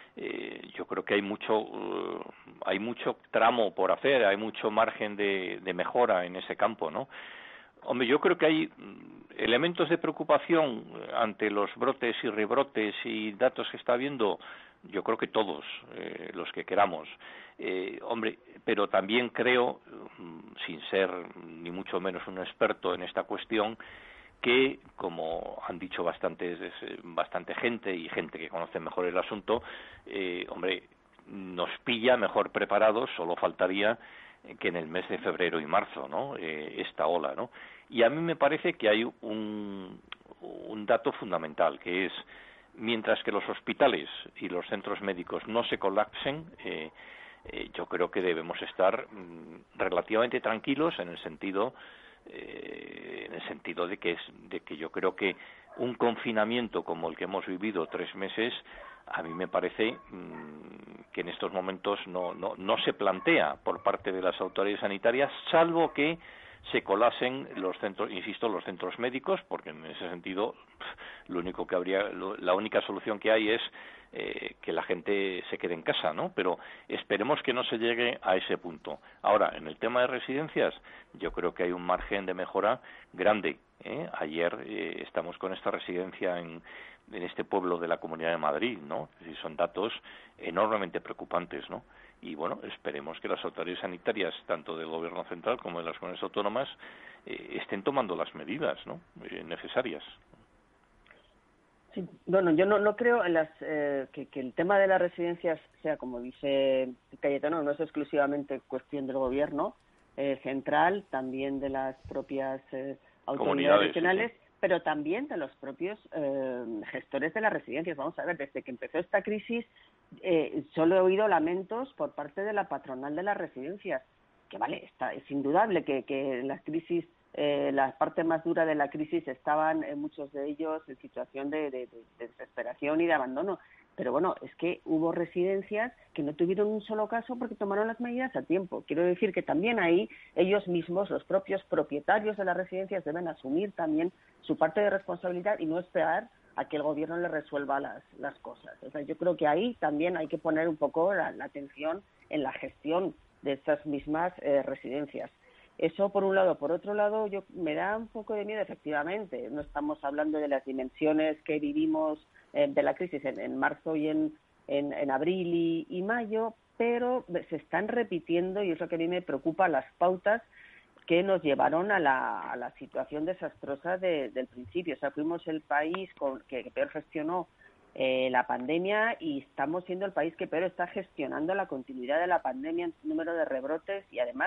Eh, yo creo que hay mucho uh, hay mucho tramo por hacer, hay mucho margen de, de mejora en ese campo, ¿no? Hombre, yo creo que hay elementos de preocupación ante los brotes y rebrotes y datos que está habiendo, yo creo que todos eh, los que queramos. Eh, hombre, pero también creo, sin ser ni mucho menos un experto en esta cuestión, que, como han dicho bastantes, bastante gente y gente que conoce mejor el asunto, eh, hombre, nos pilla mejor preparados, solo faltaría que en el mes de febrero y marzo, ¿no? Eh, esta ola, ¿no? Y a mí me parece que hay un, un dato fundamental, que es, mientras que los hospitales y los centros médicos no se colapsen, eh, eh, yo creo que debemos estar mm, relativamente tranquilos en el sentido Eh, en el sentido de que es, de que yo creo que un confinamiento como el que hemos vivido tres meses, a mí me parece mmm, que en estos momentos no, no, no se plantea por parte de las autoridades sanitarias, salvo que se colasen los centros, insisto, los centros médicos, porque en ese sentido lo único que habría, lo, la única solución que hay es eh, que la gente se quede en casa, ¿no? Pero esperemos que no se llegue a ese punto. Ahora, en el tema de residencias, yo creo que hay un margen de mejora grande, ¿eh? Ayer eh, estamos con esta residencia en, en este pueblo de la Comunidad de Madrid, ¿no? Y son datos enormemente preocupantes, ¿no? Y bueno, esperemos que las autoridades sanitarias, tanto del Gobierno central como de las comunidades autónomas, eh, estén tomando las medidas, ¿no? eh, necesarias. Sí, bueno, yo no, no creo en las, eh, que, que el tema de las residencias sea, como dice Cayetano, no es exclusivamente cuestión del Gobierno eh, central, también de las propias eh, autoridades regionales, sí, sí. pero también de los propios eh, gestores de las residencias. Vamos a ver, desde que empezó esta crisis, eh, solo he oído lamentos por parte de la patronal de las residencias, que vale, está, es indudable que, que en las crisis, eh, la parte más dura de la crisis estaban eh, muchos de ellos en situación de, de, de, de desesperación y de abandono. Pero bueno, es que hubo residencias que no tuvieron un solo caso porque tomaron las medidas a tiempo. Quiero decir que también ahí ellos mismos, los propios propietarios de las residencias, deben asumir también su parte de responsabilidad y no esperar a que el Gobierno les resuelva las, las cosas. O sea, yo creo que ahí también hay que poner un poco la, la atención en la gestión de estas mismas eh, residencias. Eso por un lado. Por otro lado, yo me da un poco de miedo, efectivamente. No estamos hablando de las dimensiones que vivimos eh, de la crisis en, en marzo y en, en, en abril y, y mayo, pero se están repitiendo, y es lo que a mí me preocupa, las pautas que nos llevaron a la, a la situación desastrosa de, del principio. O sea, fuimos el país con, que peor gestionó eh, la pandemia y estamos siendo el país que peor está gestionando la continuidad de la pandemia en número de rebrotes y además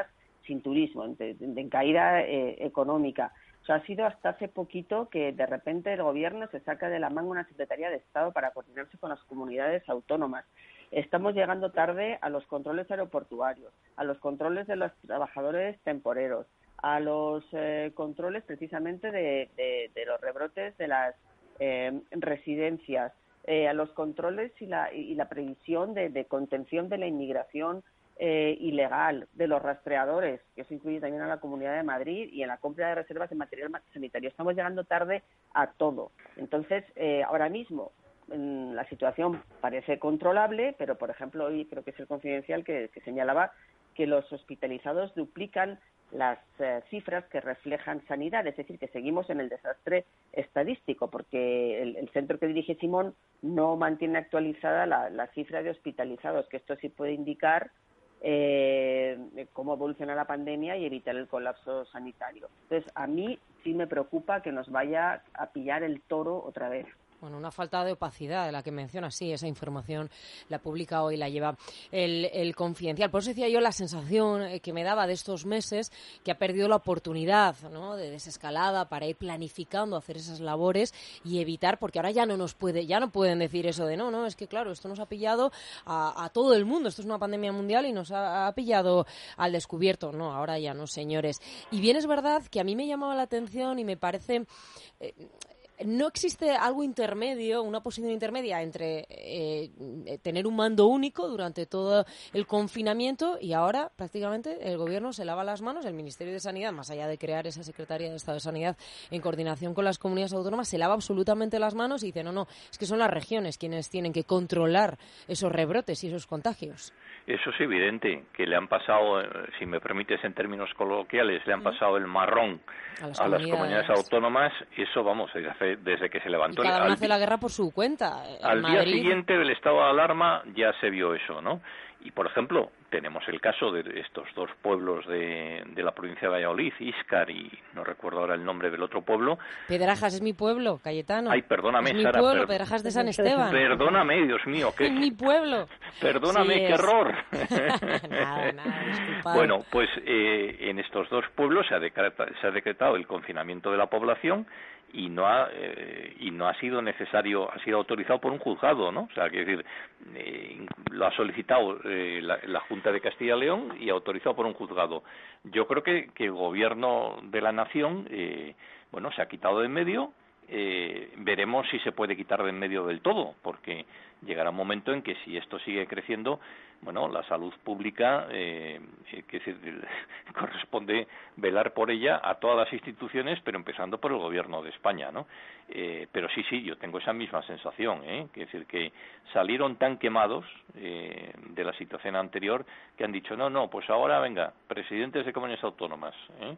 sin turismo, en, en, en caída eh, económica. O sea, ha sido hasta hace poquito que de repente el gobierno se saca de la manga una Secretaría de Estado para coordinarse con las comunidades autónomas. Estamos llegando tarde a los controles aeroportuarios, a los controles de los trabajadores temporeros, a los eh, controles precisamente de, de, de los rebrotes de las eh, residencias, eh, a los controles y la, y la previsión de, de contención de la inmigración eh, ilegal, de los rastreadores, que eso incluye también a la Comunidad de Madrid, y en la compra de reservas de material sanitario. Estamos llegando tarde a todo. Entonces, eh, ahora mismo la situación parece controlable, pero, por ejemplo, hoy creo que es el Confidencial que, que señalaba que los hospitalizados duplican las eh, cifras que reflejan sanidad, es decir, que seguimos en el desastre estadístico, porque el, el centro que dirige Simón no mantiene actualizada la, la cifra de hospitalizados, que esto sí puede indicar eh, cómo evoluciona la pandemia y evitar el colapso sanitario. Entonces, a mí sí me preocupa que nos vaya a pillar el toro otra vez. Bueno, una falta de opacidad de la que menciona, sí, esa información la publica hoy, la lleva el, el Confidencial. Por eso decía yo la sensación que me daba de estos meses que ha perdido la oportunidad, ¿no?, de desescalada para ir planificando, hacer esas labores y evitar, porque ahora ya no nos puede, ya no pueden decir eso de no, no, es que claro, esto nos ha pillado a, a todo el mundo, esto es una pandemia mundial y nos ha, ha pillado al descubierto. No, ahora ya no, señores. Y bien es verdad que a mí me llamaba la atención y me parece... Eh, ¿No existe algo intermedio, una posición intermedia entre eh, tener un mando único durante todo el confinamiento y ahora prácticamente el Gobierno se lava las manos, el Ministerio de Sanidad, más allá de crear esa Secretaría de Estado de Sanidad en coordinación con las comunidades autónomas, se lava absolutamente las manos y dice no, no, es que son las regiones quienes tienen que controlar esos rebrotes y esos contagios? Eso es evidente, que le han pasado, si me permites en términos coloquiales, le han pasado el marrón a las, a las comunidades autónomas. Eso, vamos, desde, desde que se levantó. Y cada uno al, hace la guerra por su cuenta. Al Madrid... día siguiente del estado de alarma ya se vio eso, ¿no? Y, por ejemplo, tenemos el caso de estos dos pueblos de, de la provincia de Valladolid, Íscar y no recuerdo ahora el nombre del otro pueblo. Pedrajas es mi pueblo, Cayetano. Ay, perdóname, es mi Sara. pueblo, per... Pedrajas de San Esteban. Perdóname, Dios mío. ¿Qué? Es mi pueblo. Perdóname, sí, qué es... error. nada, nada, disculpad. Bueno, pues eh, en estos dos pueblos se ha, decreta, se ha decretado el confinamiento de la población y no ha eh, y no ha sido necesario, ha sido autorizado por un juzgado, ¿no? O sea, que decir, eh, lo ha solicitado eh, la, la Junta de Castilla y León y autorizado por un juzgado. Yo creo que, que el gobierno de la nación, eh, bueno, se ha quitado de en medio. Eh, veremos si se puede quitar de en medio del todo, porque llegará un momento en que si esto sigue creciendo, bueno, la salud pública, eh, que se, corresponde velar por ella a todas las instituciones, pero empezando por el gobierno de España, ¿no? Eh, pero sí, sí, yo tengo esa misma sensación, ¿eh? Que es decir, que salieron tan quemados eh, de la situación anterior que han dicho, no, no, pues ahora, venga, presidentes de comunidades autónomas, ¿eh?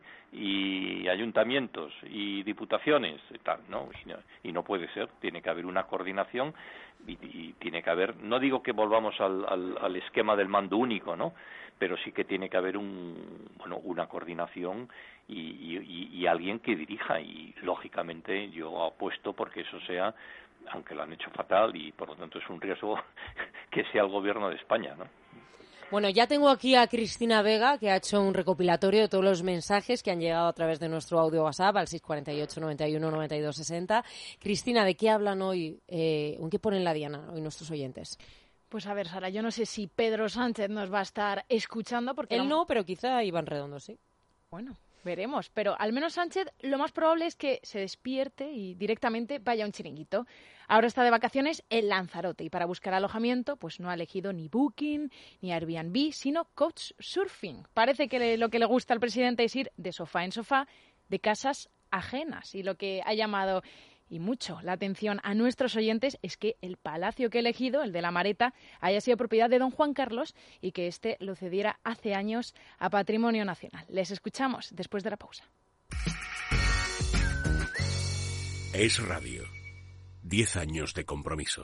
y ayuntamientos y diputaciones y tal, ¿no? Y, no, y no puede ser, tiene que haber una coordinación y, y tiene que haber, no digo que volvamos al, al, al esquema del mando único, ¿no? Pero sí que tiene que haber un, bueno, una coordinación y, y, y alguien que dirija, y lógicamente yo apuesto porque eso sea, aunque lo han hecho fatal y por lo tanto es un riesgo, que sea el gobierno de España, ¿no? Bueno, ya tengo aquí a Cristina Vega, que ha hecho un recopilatorio de todos los mensajes que han llegado a través de nuestro audio WhatsApp al seis cuatro ocho, noventa y uno, noventa y dos sesenta. Cristina, ¿de qué hablan hoy? Eh, ¿En qué ponen la diana hoy nuestros oyentes? Pues a ver, Sara, yo no sé si Pedro Sánchez nos va a estar escuchando porque... Él no, pero quizá Iván Redondo sí. Bueno, veremos. Pero al menos Sánchez lo más probable es que se despierte y directamente vaya a un chiringuito. Ahora está de vacaciones en Lanzarote y para buscar alojamiento pues no ha elegido ni Booking ni Airbnb, sino Couchsurfing. Parece que le, lo que le gusta al presidente es ir de sofá en sofá de casas ajenas. Y lo que ha llamado... y mucho la atención a nuestros oyentes es que el palacio que he elegido, el de la Mareta, haya sido propiedad de don Juan Carlos y que éste lo cediera hace años a Patrimonio Nacional. Les escuchamos después de la pausa. Es Radio. Diez años de compromiso.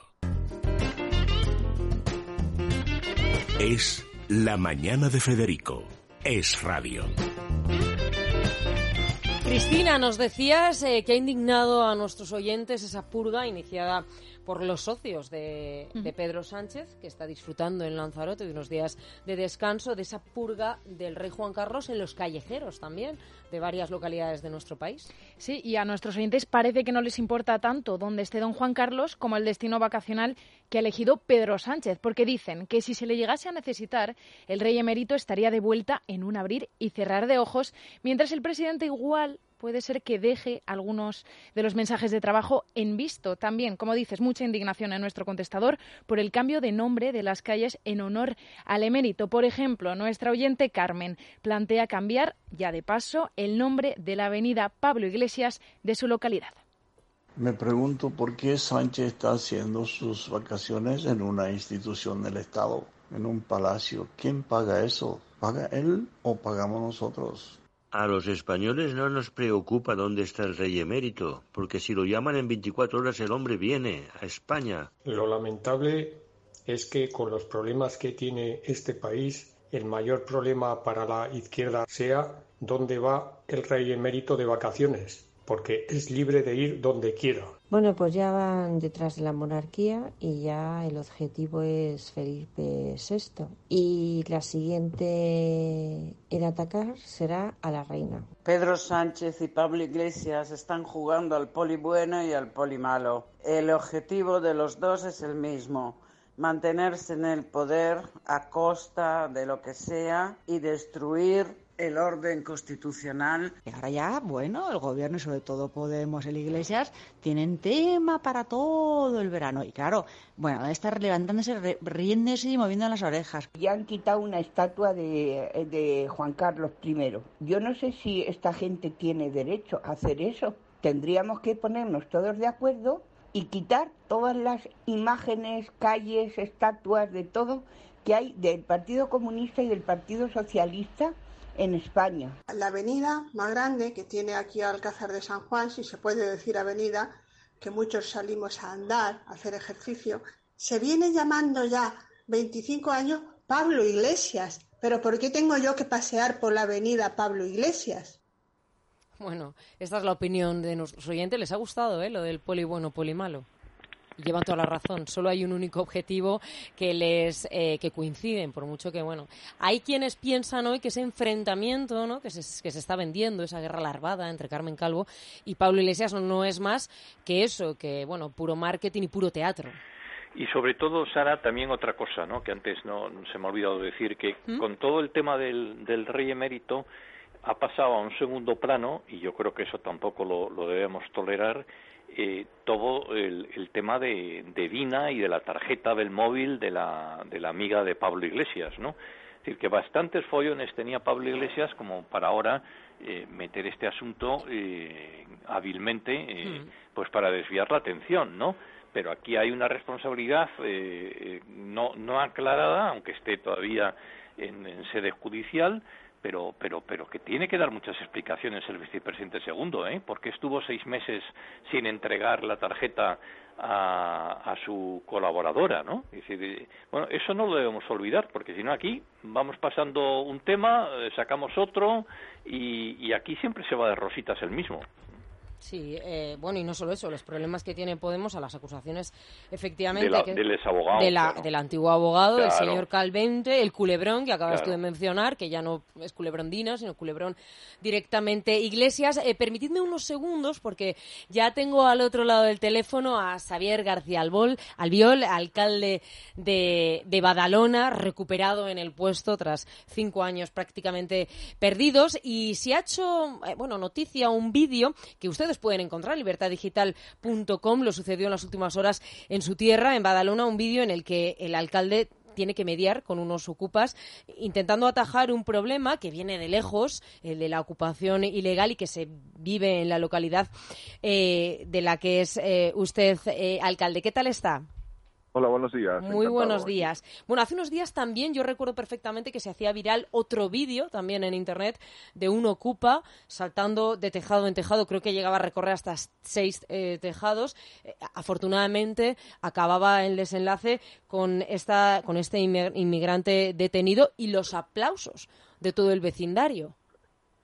Es La Mañana de Federico. Es Radio. Cristina, nos decías eh, que ha indignado a nuestros oyentes esa purga iniciada por los socios de, de Pedro Sánchez, que está disfrutando en Lanzarote de unos días de descanso, de esa purga del rey Juan Carlos en los callejeros también de varias localidades de nuestro país. Sí, y a nuestros oyentes parece que no les importa tanto dónde esté don Juan Carlos como el destino vacacional que ha elegido Pedro Sánchez, porque dicen que si se le llegase a necesitar, el rey emérito estaría de vuelta en un abrir y cerrar de ojos, mientras el presidente igual puede ser que deje algunos de los mensajes de trabajo en visto. También, como dices, mucha indignación en nuestro contestador por el cambio de nombre de las calles en honor al emérito. Por ejemplo, nuestra oyente Carmen plantea cambiar, ya de paso, el nombre de la avenida Pablo Iglesias de su localidad. Me pregunto por qué Sánchez está haciendo sus vacaciones en una institución del Estado, en un palacio. ¿Quién paga eso? ¿Paga él o pagamos nosotros? A los españoles no nos preocupa dónde está el rey emérito, porque si lo llaman en veinticuatro horas el hombre viene a España. Lo lamentable es que con los problemas que tiene este país, el mayor problema para la izquierda sea dónde va el rey emérito de vacaciones, porque es libre de ir donde quiera. Bueno, pues ya van detrás de la monarquía y ya el objetivo es Felipe sexto. Y la siguiente en atacar será a la reina. Pedro Sánchez y Pablo Iglesias están jugando al poli bueno y al poli malo. El objetivo de los dos es el mismo: mantenerse en el poder a costa de lo que sea y destruir el orden constitucional. Y ahora ya, bueno, el gobierno y sobre todo Podemos y el Iglesias tienen tema para todo el verano. Y claro, bueno, van a estar levantándose, riéndose y moviendo las orejas. Ya han quitado una estatua de, de Juan Carlos primero. Yo no sé si esta gente tiene derecho a hacer eso. Tendríamos que ponernos todos de acuerdo y quitar todas las imágenes, calles, estatuas, de todo que hay del Partido Comunista y del Partido Socialista en España. La avenida más grande que tiene aquí Alcázar de San Juan, si se puede decir avenida, que muchos salimos a andar, a hacer ejercicio, se viene llamando ya veinticinco años Pablo Iglesias. ¿Pero por qué tengo yo que pasear por la avenida Pablo Iglesias? Bueno, esta es la opinión de nuestros oyentes. Les ha gustado, ¿eh?, lo del poli bueno, poli malo. Y llevan toda la razón. Solo hay un único objetivo que les eh, que coinciden, por mucho que, bueno, hay quienes piensan hoy que ese enfrentamiento, ¿no?, que se, que se está vendiendo, esa guerra larvada entre Carmen Calvo y Pablo Iglesias, no, no es más que eso, que, bueno, puro marketing y puro teatro. Y sobre todo, Sara, también otra cosa, ¿no?, que antes no se me ha olvidado decir, que ¿Mm? con todo el tema del, del rey emérito ha pasado a un segundo plano, y yo creo que eso tampoco lo, lo debemos tolerar, Eh, todo el, el tema de, de Dina y de la tarjeta del móvil de la, de la amiga de Pablo Iglesias, ¿no? Es decir, que bastantes follones tenía Pablo Iglesias como para ahora eh, meter este asunto eh, hábilmente, eh, mm. pues para desviar la atención, ¿no? Pero aquí hay una responsabilidad eh, no, no aclarada, aunque esté todavía en, en sede judicial, pero pero pero que tiene que dar muchas explicaciones el vicepresidente segundo, ¿eh? Porque estuvo seis meses sin entregar la tarjeta a, a su colaboradora, ¿no? Es decir, bueno, eso no lo debemos olvidar, porque si no aquí vamos pasando un tema, sacamos otro y, y aquí siempre se va de rositas el mismo. Sí, eh, bueno, y no solo eso, los problemas que tiene Podemos a las acusaciones, efectivamente, de la, que, del exabogado, de la, claro. del antiguo abogado, claro. el señor Calvente, el culebrón que acabas claro. tú de mencionar, que ya no es culebrondino, sino culebrón directamente Iglesias. Eh, permitidme unos segundos, porque ya tengo al otro lado del teléfono a Xavier García Albol, Albiol, alcalde de, de Badalona, recuperado en el puesto tras cinco años prácticamente perdidos, y se ha hecho, eh, bueno, noticia, un vídeo que ustedes pueden encontrar, libertad digital punto com, lo sucedió en las últimas horas en su tierra, en Badalona, un vídeo en el que el alcalde tiene que mediar con unos ocupas, intentando atajar un problema que viene de lejos, el de la ocupación ilegal y que se vive en la localidad eh, de la que es eh, usted eh, alcalde. ¿Qué tal está? Hola, buenos días. Muy Encantado. buenos días. Bueno, hace unos días también yo recuerdo perfectamente que se hacía viral otro vídeo, también en internet, de un ocupa saltando de tejado en tejado. Creo que llegaba a recorrer hasta seis eh, tejados. Eh, afortunadamente acababa el desenlace con esta, con este inmigrante detenido y los aplausos de todo el vecindario.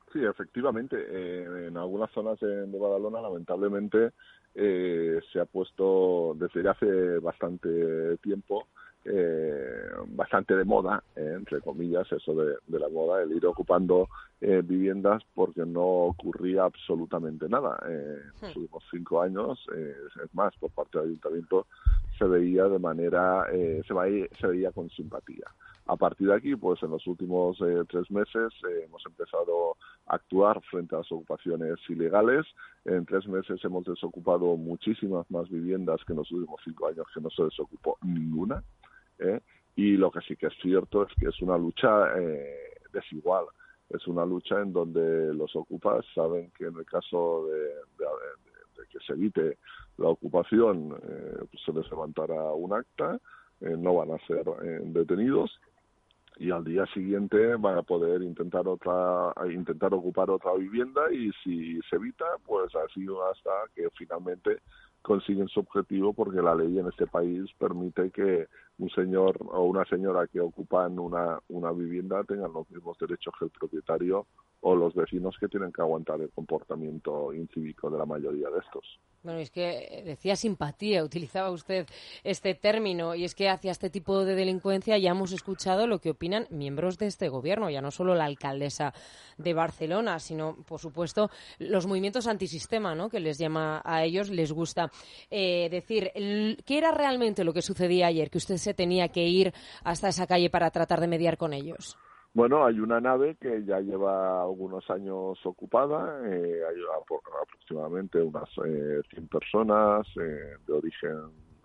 Sí, efectivamente. Eh, en algunas zonas de, de Badalona, lamentablemente, eh, se ha puesto desde ya hace bastante tiempo, eh, bastante de moda, eh, entre comillas, eso de, de la moda, el ir ocupando eh, viviendas porque no ocurría absolutamente nada. Eh, en los últimos cinco años, eh, es más, por parte del ayuntamiento, se veía de manera, eh, se, veía, se veía con simpatía. A partir de aquí, pues en los últimos eh, tres meses eh, hemos empezado a actuar frente a las ocupaciones ilegales. En tres meses hemos desocupado muchísimas más viviendas que en los últimos cinco años, que no se desocupó ninguna. ¿eh? Y lo que sí que es cierto es que es una lucha eh, desigual. Es una lucha en donde los ocupas saben que en el caso de, de, de, de que se evite la ocupación, eh, pues se les levantará un acta, eh, no van a ser eh, detenidos, y al día siguiente van a poder intentar otra intentar ocupar otra vivienda, y si se evita, pues así hasta que finalmente consiguen su objetivo, porque la ley en este país permite que un señor o una señora que ocupan una, una vivienda tengan los mismos derechos que el propietario o los vecinos, que tienen que aguantar el comportamiento incívico de la mayoría de estos. Bueno, es que decía simpatía, utilizaba usted este término, y es que hacia este tipo de delincuencia ya hemos escuchado lo que opinan miembros de este gobierno, ya no solo la alcaldesa de Barcelona, sino, por supuesto, los movimientos antisistema, ¿no?, que les llama a ellos, les gusta eh, decir. ¿Qué era realmente lo que sucedía ayer, que usted se tenía que ir hasta esa calle para tratar de mediar con ellos? Bueno, hay una nave que ya lleva algunos años ocupada, eh, hay aproximadamente unas eh, cien personas eh, de origen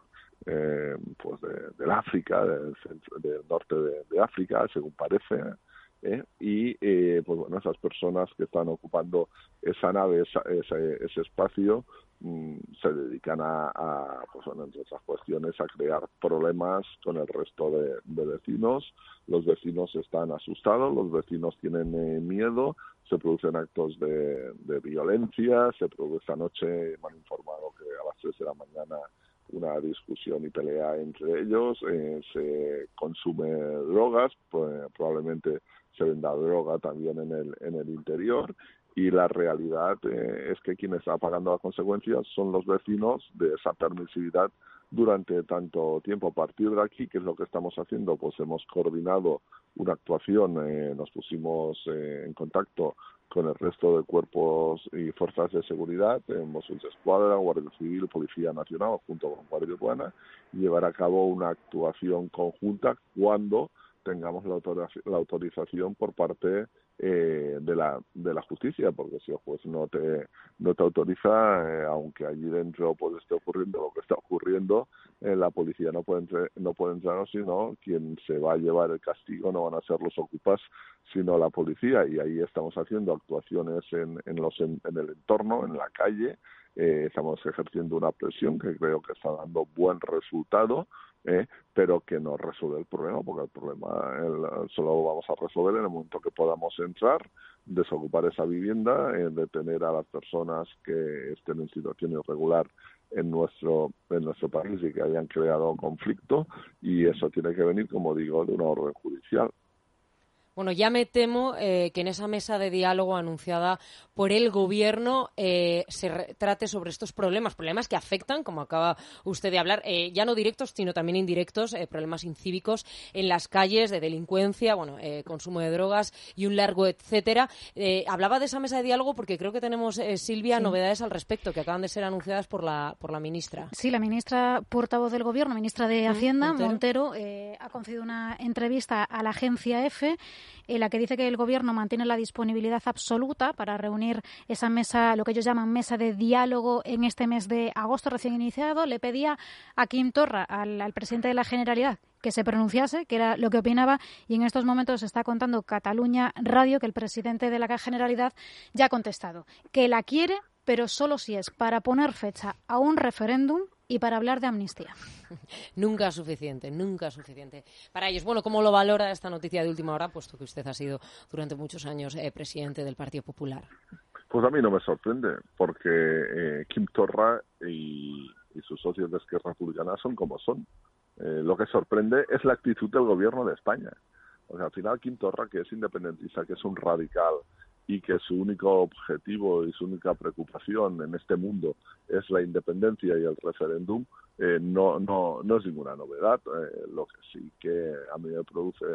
eh, pues de, del África, del, centro, del norte de, de África, según parece, eh, y eh, pues bueno, esas personas que están ocupando esa nave, esa, ese, ese espacio, mmm, se dedican a, a pues bueno, entre otras cuestiones, a crear problemas con el resto de, de vecinos. Los vecinos están asustados, los vecinos tienen eh, miedo, se producen actos de, de violencia, se produce esta noche, me han informado que a las tres de la mañana una discusión y pelea entre ellos, eh, se consume drogas, pues probablemente se venda droga también en el, en el interior, y la realidad eh, es que quienes están pagando las consecuencias son los vecinos de esa permisividad durante tanto tiempo. A partir de aquí, ¿qué es lo que estamos haciendo? Pues hemos coordinado una actuación, eh, nos pusimos eh, en contacto con el resto de cuerpos y fuerzas de seguridad, en Mossos d'Esquadra, Guardia Civil, Policía Nacional, junto con Guardia Urbana, y llevar a cabo una actuación conjunta cuando tengamos la, autorización, la autorización por parte eh, de la de la justicia, porque si el juez no te no te autoriza, eh, aunque allí dentro pues esté ocurriendo lo que está ocurriendo, eh, la policía no puede entre, no puede entrar, sino quien se va a llevar el castigo no van a ser los ocupas, sino la policía, y ahí estamos haciendo actuaciones en en los en, en el entorno, en la calle. Eh, estamos ejerciendo una presión que creo que está dando buen resultado, eh, pero que no resuelve el problema, porque el problema el, solo lo vamos a resolver en el momento que podamos entrar, desocupar esa vivienda, eh, detener a las personas que estén en situación irregular en nuestro en nuestro país y que hayan creado conflicto, y eso tiene que venir, como digo, de una orden judicial. Bueno, ya me temo eh, que en esa mesa de diálogo anunciada por el Gobierno eh, se re- trate sobre estos problemas, problemas que afectan, como acaba usted de hablar, eh, ya no directos, sino también indirectos, eh, problemas incívicos en las calles, de delincuencia, bueno, eh, consumo de drogas y un largo etcétera. Eh, hablaba de esa mesa de diálogo porque creo que tenemos, eh, Silvia, sí. novedades al respecto que acaban de ser anunciadas por la por la ministra. Sí, la ministra portavoz del Gobierno, ministra de Hacienda, Montero, Montero eh, ha concedido una entrevista a la agencia EFE, en la que dice que el Gobierno mantiene la disponibilidad absoluta para reunir esa mesa, lo que ellos llaman mesa de diálogo, en este mes de agosto recién iniciado. Le pedía a Quim Torra, al, al presidente de la Generalitat, que se pronunciase, que era lo que opinaba, y en estos momentos está contando Cataluña Radio que el presidente de la Generalitat ya ha contestado, que la quiere, pero solo si es para poner fecha a un referéndum y para hablar de amnistía. Nunca suficiente, nunca suficiente para ellos. Bueno, ¿cómo lo valora esta noticia de última hora, puesto que usted ha sido durante muchos años eh, presidente del Partido Popular? Pues a mí no me sorprende, porque eh, Quim Torra y, y sus socios de Esquerra Republicana son como son. Eh, lo que sorprende es la actitud del Gobierno de España. O sea, al final Quim Torra, que es independentista, que es un radical, y que su único objetivo y su única preocupación en este mundo es la independencia y el referéndum, eh, no, no, no es ninguna novedad. Eh, lo que sí que a mí me produce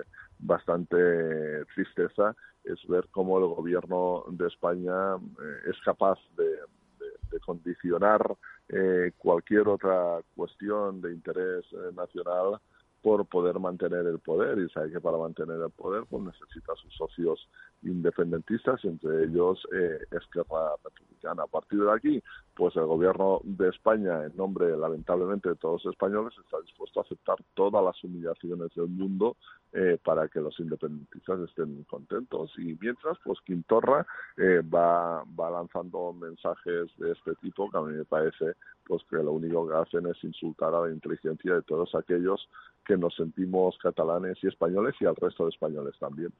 bastante tristeza es ver cómo el gobierno de España eh, es capaz de, de, de condicionar eh, cualquier otra cuestión de interés eh, nacional por poder mantener el poder, y sabe que para mantener el poder pues necesita sus socios independentistas, entre ellos eh, Esquerra Republicana. A partir de aquí, pues el gobierno de España, en nombre lamentablemente de todos los españoles, está dispuesto a aceptar todas las humillaciones del mundo eh, para que los independentistas estén contentos. Y mientras, pues Quintorra eh, va, va lanzando mensajes de este tipo que a mí me parece pues que lo único que hacen es insultar a la inteligencia de todos aquellos que nos sentimos catalanes y españoles, y al resto de españoles también.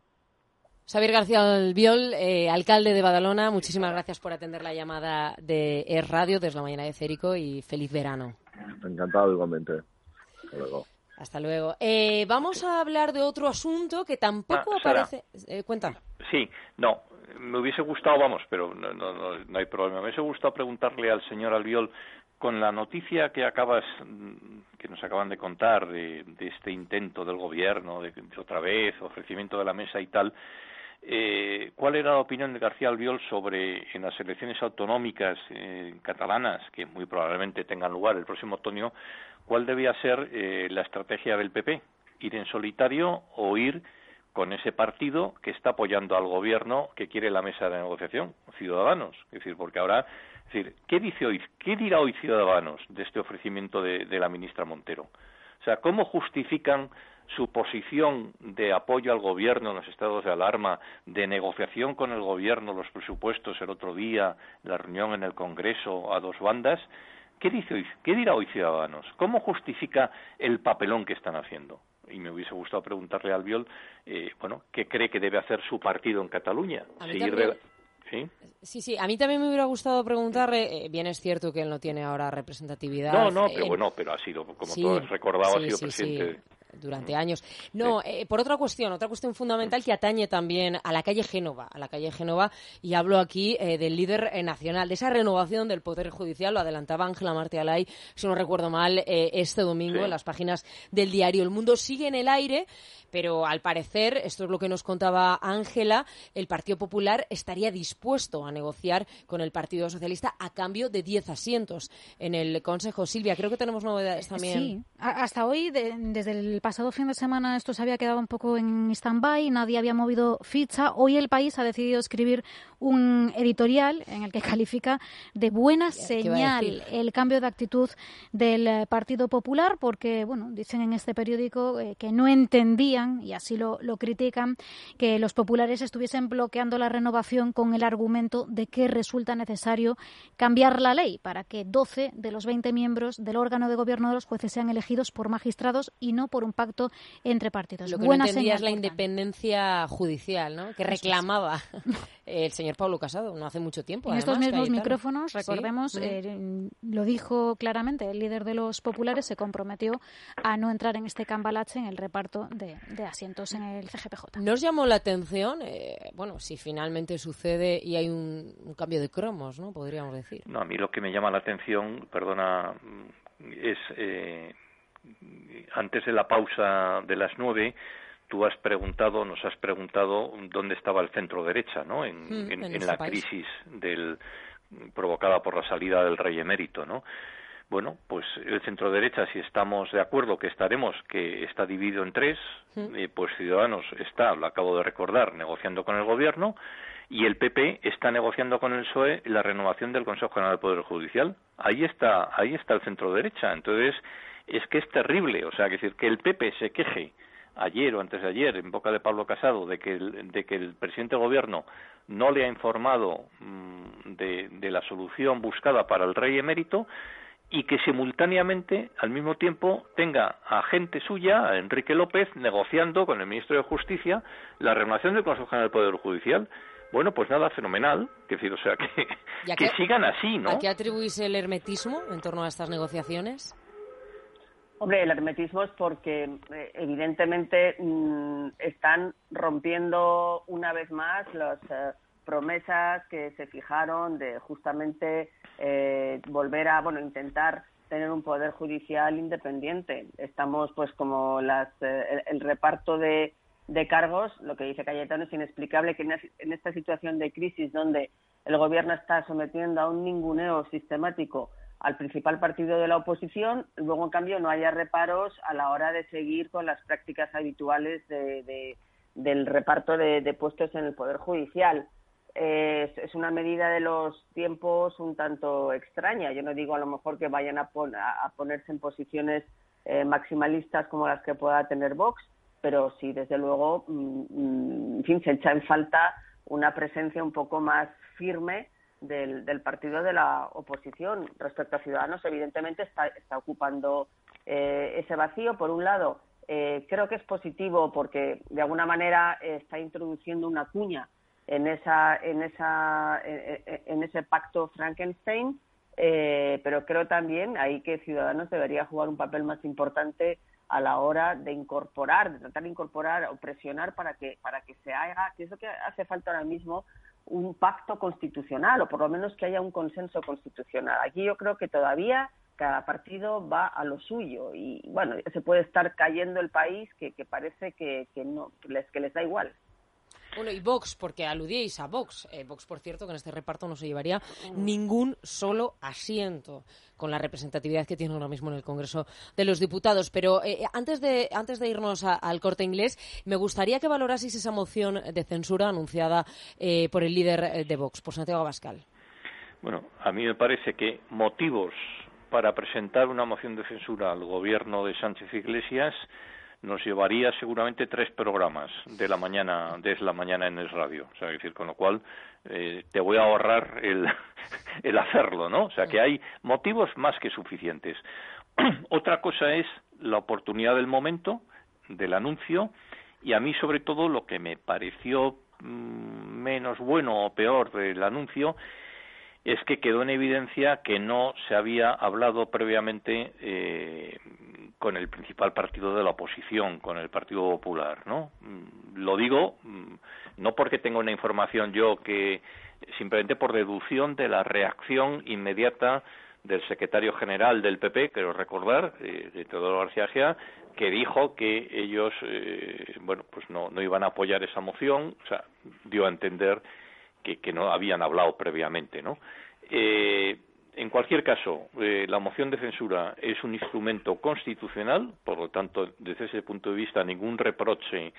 Xavier García Albiol, eh, alcalde de Badalona, muchísimas gracias por atender la llamada de Es Radio desde la mañana de Federico, y feliz verano. Encantado igualmente. Hasta luego. Hasta luego. Eh, vamos a hablar de otro asunto que tampoco Ah, Sara. aparece... Eh, cuenta. Sí, no, me hubiese gustado, vamos, pero no, no, no, no hay problema. Me hubiese gustado preguntarle al señor Albiol, con la noticia que acabas, que nos acaban de contar de, de este intento del gobierno, de, de otra vez, ofrecimiento de la mesa y tal, eh, ¿cuál era la opinión de García Albiol sobre en las elecciones autonómicas eh, catalanas, que muy probablemente tengan lugar el próximo otoño, cuál debía ser eh, la estrategia del P P? ¿Ir en solitario o ir con ese partido que está apoyando al gobierno que quiere la mesa de negociación, Ciudadanos? Es decir, porque ahora, es decir, ¿qué dice hoy, qué dirá hoy Ciudadanos de este ofrecimiento de, de la ministra Montero? O sea, ¿cómo justifican su posición de apoyo al gobierno en los estados de alarma, de negociación con el gobierno, los presupuestos el otro día, la reunión en el Congreso a dos bandas? ¿Qué dice hoy, qué dirá hoy Ciudadanos? ¿Cómo justifica el papelón que están haciendo? Y me hubiese gustado preguntarle a Albiol, eh, bueno, ¿qué cree que debe hacer su partido en Cataluña? Seguir de... ¿Sí? Sí, sí, a mí también me hubiera gustado preguntarle, eh, bien es cierto que él no tiene ahora representatividad. No, no, pero eh, bueno, pero ha sido, como sí, tú has recordado, sí, ha sido sí, presidente... sí. Durante años. No, eh, por otra cuestión, otra cuestión fundamental que atañe también a la calle Génova, a la calle Génova, y hablo aquí eh, del líder eh, nacional, de esa renovación del Poder Judicial, lo adelantaba Ángela Martialay, si no recuerdo mal, eh, este domingo sí. En las páginas del diario El Mundo. Sigue en el aire, pero al parecer, esto es lo que nos contaba Ángela, el Partido Popular estaría dispuesto a negociar con el Partido Socialista a cambio de diez asientos en el Consejo. Silvia, creo que tenemos novedades también. Sí, hasta hoy, de, desde el pasado fin de semana, esto se había quedado un poco en stand-by, nadie había movido ficha. Hoy El País ha decidido escribir un editorial en el que califica de buena señal el cambio de actitud del Partido Popular, porque, bueno, dicen en este periódico eh, que no entendían, y así lo, lo critican, que los populares estuviesen bloqueando la renovación con el argumento de que resulta necesario cambiar la ley para que doce de los veinte miembros del órgano de gobierno de los jueces sean elegidos por magistrados y no por un pacto entre partidos. Lo que Buena no entendía señal, es la independencia judicial, ¿no? Que reclamaba el señor Pablo Casado no hace mucho tiempo. En además, estos mismos Cayetano. micrófonos, recordemos, ¿Sí? eh, lo dijo claramente, el líder de los populares se comprometió a no entrar en este cambalache en el reparto de, de asientos en el C G P J. ¿Nos llamó la atención, eh, bueno, si finalmente sucede y hay un, un cambio de cromos, ¿no? Podríamos decir. No, a mí lo que me llama la atención, perdona, es... Eh, antes de la pausa de las nueve, tú has preguntado, nos has preguntado dónde estaba el centro derecha, ¿no? En, mm, en, en, en la país. crisis del, provocada por la salida del rey emérito, ¿no? Bueno, pues el centro derecha, si estamos de acuerdo que estaremos, que está dividido en tres, mm. eh, pues Ciudadanos está, lo acabo de recordar, negociando con el gobierno, y el P P está negociando con el P S O E la renovación del Consejo General del Poder Judicial. Ahí está, ahí está el centro derecha. Entonces, es que es terrible, o sea, que decir que el P P se queje ayer o antes de ayer en boca de Pablo Casado de que el, de que el presidente del gobierno no le ha informado mmm, de, de la solución buscada para el rey emérito, y que simultáneamente, al mismo tiempo, tenga a gente suya, a Enrique López, negociando con el ministro de Justicia la renovación del Consejo General del Poder Judicial. Bueno, pues nada, fenomenal. Que decir, o sea, que, que qué, sigan así, ¿no? ¿A qué atribuís el hermetismo en torno a estas negociaciones? Hombre, el hermetismo es porque eh, evidentemente mmm, están rompiendo una vez más los, eh, promesas que se fijaron de justamente eh, volver a, bueno, intentar tener un poder judicial independiente. Estamos, pues, como las eh, el, el reparto de, de cargos, lo que dice Cayetano es inexplicable que en, en esta situación de crisis donde el gobierno está sometiendo a un ninguneo sistemático al principal partido de la oposición, luego en cambio no haya reparos a la hora de seguir con las prácticas habituales de, de, del reparto de, de puestos en el Poder Judicial. Eh, es, es una medida de los tiempos un tanto extraña. Yo no digo a lo mejor que vayan a, pon, a, a ponerse en posiciones eh, maximalistas como las que pueda tener Vox, pero sí, desde luego, mmm, en fin, se echa en falta una presencia un poco más firme Del, del partido de la oposición. Respecto a Ciudadanos, evidentemente está, está ocupando eh, ese vacío. Por un lado, eh, creo que es positivo porque de alguna manera eh, está introduciendo una cuña en esa en esa en, en ese pacto Frankenstein, eh, pero creo también ahí que Ciudadanos debería jugar un papel más importante a la hora de incorporar, de tratar de incorporar o presionar para que para que se haga, que es lo que hace falta ahora mismo, un pacto constitucional, o por lo menos que haya un consenso constitucional. Aquí yo creo que todavía cada partido va a lo suyo y, bueno, se puede estar cayendo el país que, que parece que, que, no, les, que les da igual. Bueno, y Vox, porque aludíais a Vox. Eh, Vox, por cierto, que en este reparto no se llevaría ningún solo asiento, con la representatividad que tiene ahora mismo en el Congreso de los Diputados. Pero eh, antes de antes de irnos a, al Corte Inglés, me gustaría que valoraseis esa moción de censura anunciada eh, por el líder de Vox, por Santiago Abascal. Bueno, a mí me parece que motivos para presentar una moción de censura al gobierno de Sánchez Iglesias nos llevaría seguramente tres programas de la mañana, de la mañana en el radio. O sea, es decir, con lo cual eh, te voy a ahorrar el, el hacerlo, ¿no? O sea, que hay motivos más que suficientes. Otra cosa es la oportunidad del momento, del anuncio, y a mí sobre todo lo que me pareció mmm, menos bueno o peor del anuncio es que quedó en evidencia que no se había hablado previamente eh, con el principal partido de la oposición, con el Partido Popular, ¿no? Lo digo no porque tenga una información yo, que simplemente por deducción de la reacción inmediata del secretario general del P P, quiero recordar, eh, de Teodoro García Egea, que dijo que ellos, eh, bueno, pues no, no iban a apoyar esa moción, o sea, dio a entender que, que no habían hablado previamente, ¿no? Eh, en cualquier caso, eh, la moción de censura es un instrumento constitucional, por lo tanto, desde ese punto de vista, ningún reproche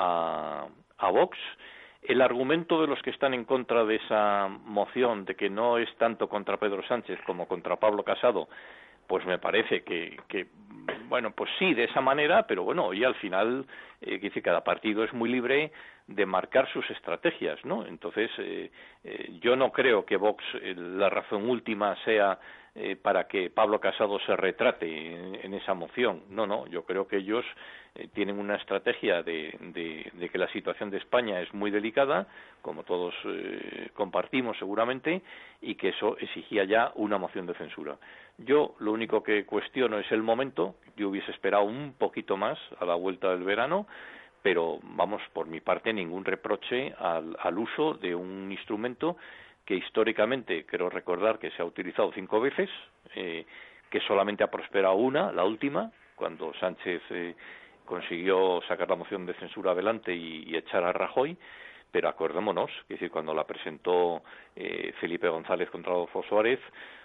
a, a Vox. El argumento de los que están en contra de esa moción, de que no es tanto contra Pedro Sánchez como contra Pablo Casado, pues me parece que, que bueno, pues sí, de esa manera, pero bueno, y al final, eh, dice, cada partido es muy libre de marcar sus estrategias, ¿no? Entonces, eh, eh, yo no creo que Vox, eh, la razón última sea eh, para que Pablo Casado se retrate en, en esa moción. No, no, yo creo que ellos eh, tienen una estrategia de, de, de que la situación de España es muy delicada, como todos eh, compartimos seguramente, y que eso exigía ya una moción de censura. Yo lo único que cuestiono es el momento. Yo hubiese esperado un poquito más a la vuelta del verano, pero vamos, por mi parte, ningún reproche al, al uso de un instrumento que históricamente, quiero recordar que se ha utilizado cinco veces, eh, que solamente ha prosperado una, la última, cuando Sánchez eh, consiguió sacar la moción de censura adelante y, y echar a Rajoy. Pero acordémonos, que es decir, cuando la presentó eh, Felipe González contra Adolfo Suárez,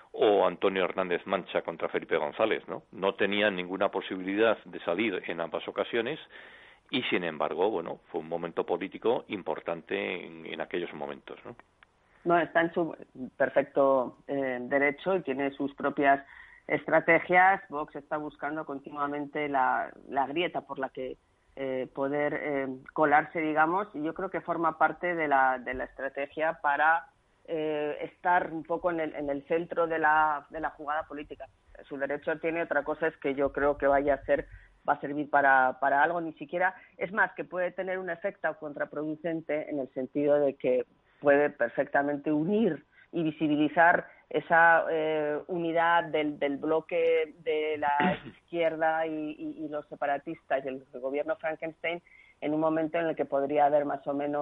o Antonio Hernández Mancha contra Felipe González, ¿no? No tenían ninguna posibilidad de salir en ambas ocasiones y, sin embargo, bueno, fue un momento político importante en, en aquellos momentos, ¿no? No, está en su perfecto eh, derecho y tiene sus propias estrategias. Vox está buscando continuamente la, la grieta por la que eh, poder eh, colarse, digamos, y yo creo que forma parte de la, de la estrategia para Eh, estar un poco en el, en el centro de la, de la jugada política. Su derecho tiene, otra cosa es que yo creo que vaya a ser, va a servir para, para algo, ni siquiera, es más, que puede tener un efecto contraproducente en el sentido de que puede perfectamente unir y visibilizar esa eh, unidad del, del bloque de la izquierda y, y, y los separatistas y el, el gobierno Frankenstein en un momento en el que podría haber más o menos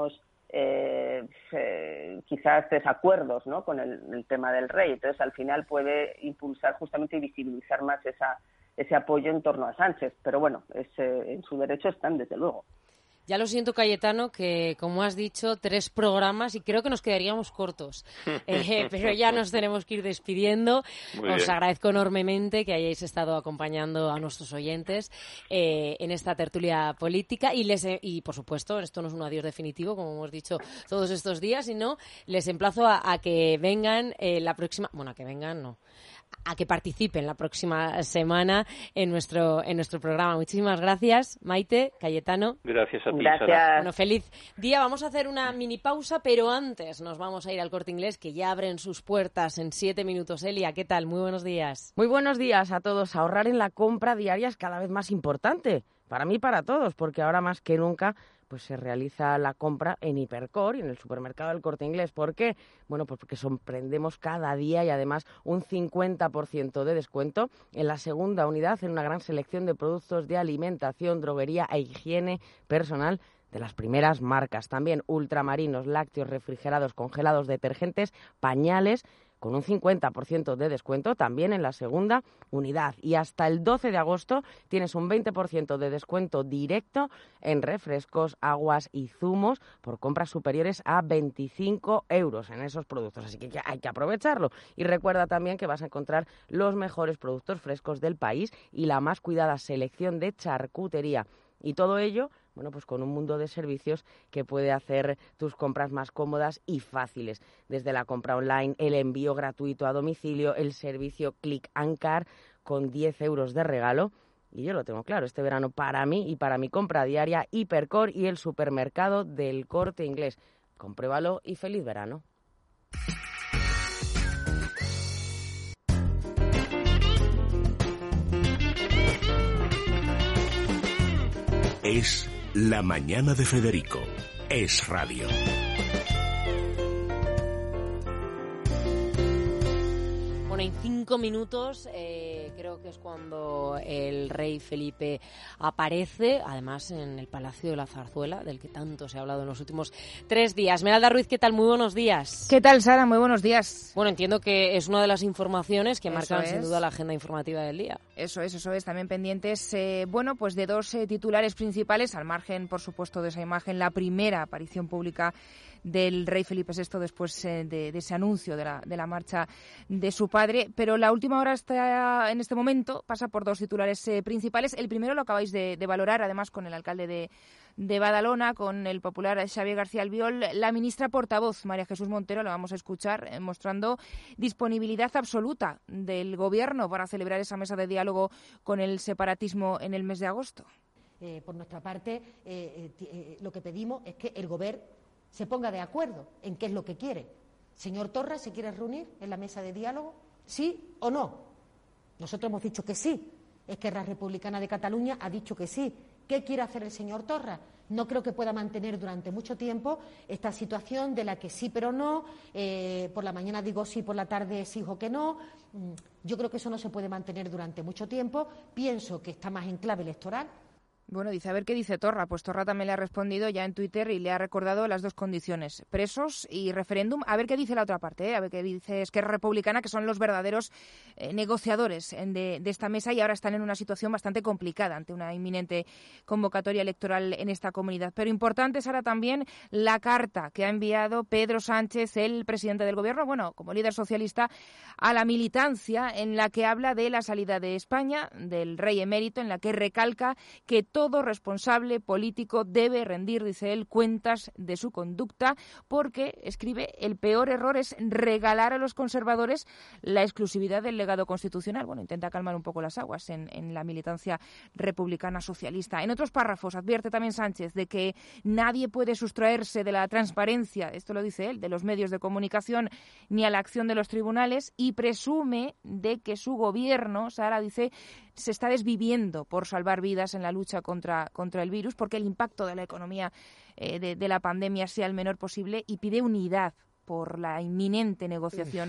eh, eh, quizás desacuerdos, ¿no?, con el, el tema del rey. Entonces, al final puede impulsar justamente y visibilizar más esa, ese apoyo en torno a Sánchez. Pero bueno, es, eh, en su derecho están, desde luego. Ya lo siento, Cayetano, que como has dicho, tres programas y creo que nos quedaríamos cortos. Eh, pero ya nos tenemos que ir despidiendo. Muy Os bien. agradezco enormemente que hayáis estado acompañando a nuestros oyentes eh, en esta tertulia política y, les, y, por supuesto, esto no es un adiós definitivo, como hemos dicho todos estos días, sino les emplazo a, a que vengan eh, la próxima... Bueno, a que vengan, no. a que participen la próxima semana en nuestro en nuestro programa. Muchísimas gracias, Maite, Cayetano. Gracias a ti, Gracias. Sara. Bueno, feliz día. Vamos a hacer una mini pausa, pero antes nos vamos a ir al Corte Inglés, que ya abren sus puertas en siete minutos. Elia, ¿qué tal? Muy buenos días. Muy buenos días a todos. Ahorrar en la compra diaria es cada vez más importante, para mí y para todos, porque ahora más que nunca pues se realiza la compra en Hipercor y en el supermercado del Corte Inglés. ¿Por qué? Bueno, pues porque sorprendemos cada día y además un cincuenta por ciento de descuento en la segunda unidad en una gran selección de productos de alimentación, droguería e higiene personal de las primeras marcas. También ultramarinos, lácteos, refrigerados, congelados, detergentes, pañales, con un cincuenta por ciento de descuento también en la segunda unidad. Y hasta el doce de agosto tienes un veinte por ciento de descuento directo en refrescos, aguas y zumos por compras superiores a veinticinco euros en esos productos. Así que hay que aprovecharlo. Y recuerda también que vas a encontrar los mejores productos frescos del país y la más cuidada selección de charcutería. Y todo ello, bueno, pues con un mundo de servicios que puede hacer tus compras más cómodas y fáciles. Desde la compra online, el envío gratuito a domicilio, el servicio Click and Car con diez euros de regalo. Y yo lo tengo claro, este verano para mí y para mi compra diaria, Hipercor y el supermercado del Corte Inglés. Compruébalo y feliz verano. Es La Mañana de Federico. Es radio. Bueno, en cinco minutos eh, creo que es cuando el rey Felipe aparece, además en el Palacio de la Zarzuela, del que tanto se ha hablado en los últimos tres días. Meralda Ruiz, ¿qué tal? Muy buenos días. ¿Qué tal, Sara? Muy buenos días. Bueno, entiendo que es una de las informaciones que Eso marcan sin es. duda la agenda informativa del día. Eso es, eso es. También pendientes, eh, bueno, pues de dos eh, titulares principales, al margen, por supuesto, de esa imagen, la primera aparición pública del rey Felipe sexto después eh, de, de ese anuncio de la, de la marcha de su padre, pero la última hora está en este momento pasa por dos titulares eh, principales. El primero lo acabáis de, de valorar, además con el alcalde de, de Badalona, con el popular Xavier García Albiol, la ministra portavoz María Jesús Montero, la vamos a escuchar eh, mostrando disponibilidad absoluta del gobierno para celebrar esa mesa de diálogo con el separatismo en el mes de agosto. Eh, por nuestra parte, eh, eh, lo que pedimos es que el gobierno se ponga de acuerdo en qué es lo que quiere. Señor Torra, ¿se quiere reunir en la mesa de diálogo? ¿Sí o no? Nosotros hemos dicho que sí. Esquerra Republicana de Cataluña ha dicho que sí. ¿Qué quiere hacer el señor Torra? No creo que pueda mantener durante mucho tiempo esta situación de la que sí pero no, eh, por la mañana digo sí, por la tarde exijo que no. Yo creo que eso no se puede mantener durante mucho tiempo. Pienso que está más en clave electoral. Bueno, dice, a ver qué dice Torra. Pues Torra también le ha respondido ya en Twitter y le ha recordado las dos condiciones, presos y referéndum. A ver qué dice la otra parte, ¿eh? A ver qué dice Esquerra Republicana, que son los verdaderos eh, negociadores de, de esta mesa y ahora están en una situación bastante complicada ante una inminente convocatoria electoral en esta comunidad. Pero importante es ahora también la carta que ha enviado Pedro Sánchez, el presidente del Gobierno, bueno, como líder socialista, a la militancia, en la que habla de la salida de España, del rey emérito, en la que recalca que todo Todo responsable político debe rendir, dice él, cuentas de su conducta, porque, escribe, el peor error es regalar a los conservadores la exclusividad del legado constitucional. Bueno, intenta calmar un poco las aguas en, en la militancia republicana socialista. En otros párrafos advierte también Sánchez de que nadie puede sustraerse de la transparencia, esto lo dice él, de los medios de comunicación ni a la acción de los tribunales, y presume de que su gobierno, Sara, dice, se está desviviendo por salvar vidas en la lucha contra, contra el virus, porque el impacto de la economía eh, de, de la pandemia sea el menor posible, y pide unidad por la inminente negociación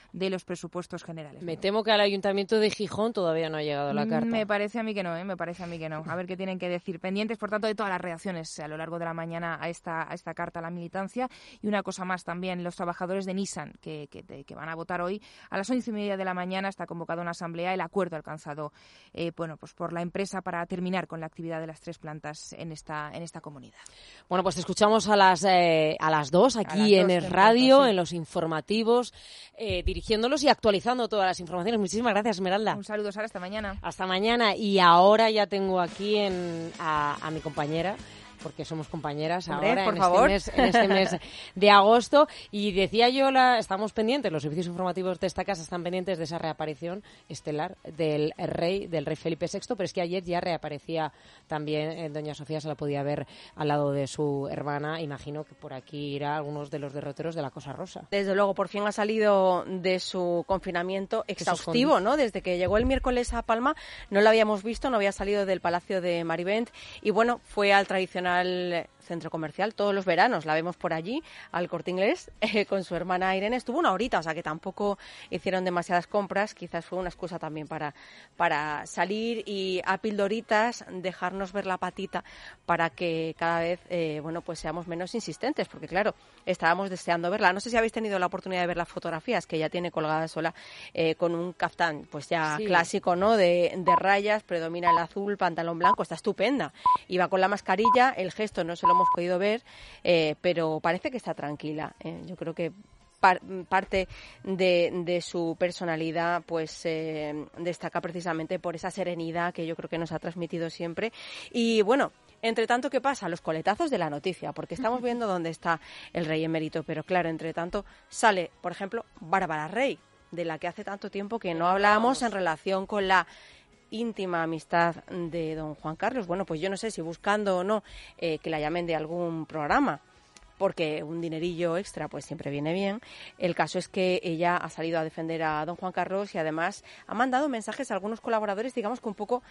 de los presupuestos generales. Me temo que al Ayuntamiento de Gijón todavía no ha llegado la carta. Me parece a mí que no, ¿eh? me parece a mí que no. A ver qué tienen que decir. Pendientes, por tanto, de todas las reacciones a lo largo de la mañana a esta, a esta carta a la militancia. Y una cosa más también, los trabajadores de Nissan, que, que, que van a votar hoy a las once y media de la mañana, está convocada una asamblea, el acuerdo alcanzado eh, bueno, pues por la empresa para terminar con la actividad de las tres plantas en esta, en esta comunidad. Bueno, pues te escuchamos a las, eh, a las dos aquí las en dos, el radio, punto, sí. en los informativos, eh, dirigiéndolos y actualizando todas las informaciones. Muchísimas gracias, Esmeralda. Un saludo, Sara, hasta mañana. Hasta mañana. Y ahora ya tengo aquí en, a, a mi compañera, porque somos compañeras Hombre, ahora por en, favor. Este mes, en este mes de agosto. Y decía yo, la, estamos pendientes, los servicios informativos de esta casa están pendientes de esa reaparición estelar del rey, del rey Felipe sexto, pero es que ayer ya reaparecía también eh, doña Sofía, se la podía ver al lado de su hermana. Imagino que por aquí irá algunos de los derroteros de la Cosa Rosa. Desde luego, por fin ha salido de su confinamiento exhaustivo, ¿no? Desde que llegó el miércoles a Palma no lo habíamos visto, no había salido del Palacio de Marivent y bueno, fue al tradicional centro comercial todos los veranos, la vemos por allí, al Corte Inglés, eh, con su hermana Irene. Estuvo una horita, o sea que tampoco hicieron demasiadas compras, quizás fue una excusa también para, para salir y a pildoritas dejarnos ver la patita para que cada vez eh, bueno, pues seamos menos insistentes, porque claro, estábamos deseando verla. No sé si habéis tenido la oportunidad de ver las fotografías que ella tiene colgada sola eh, con un caftán, pues ya Sí. clásico, ¿no? De, de rayas, predomina el azul, pantalón blanco, está estupenda. Iba con la mascarilla, el gesto no se lo hemos podido ver, eh, pero parece que está tranquila. Eh, yo creo que par- parte de, de su personalidad pues eh, destaca precisamente por esa serenidad que yo creo que nos ha transmitido siempre. Y bueno, entre tanto, ¿qué pasa? Los coletazos de la noticia, porque estamos viendo dónde está el rey emérito, pero claro, entre tanto sale, por ejemplo, Bárbara Rey, de la que hace tanto tiempo que no hablábamos en relación con la íntima amistad de don Juan Carlos. Bueno, pues yo no sé si buscando o no eh, que la llamen de algún programa, porque un dinerillo extra pues siempre viene bien. El caso es que ella ha salido a defender a don Juan Carlos y además ha mandado mensajes a algunos colaboradores, digamos que un poco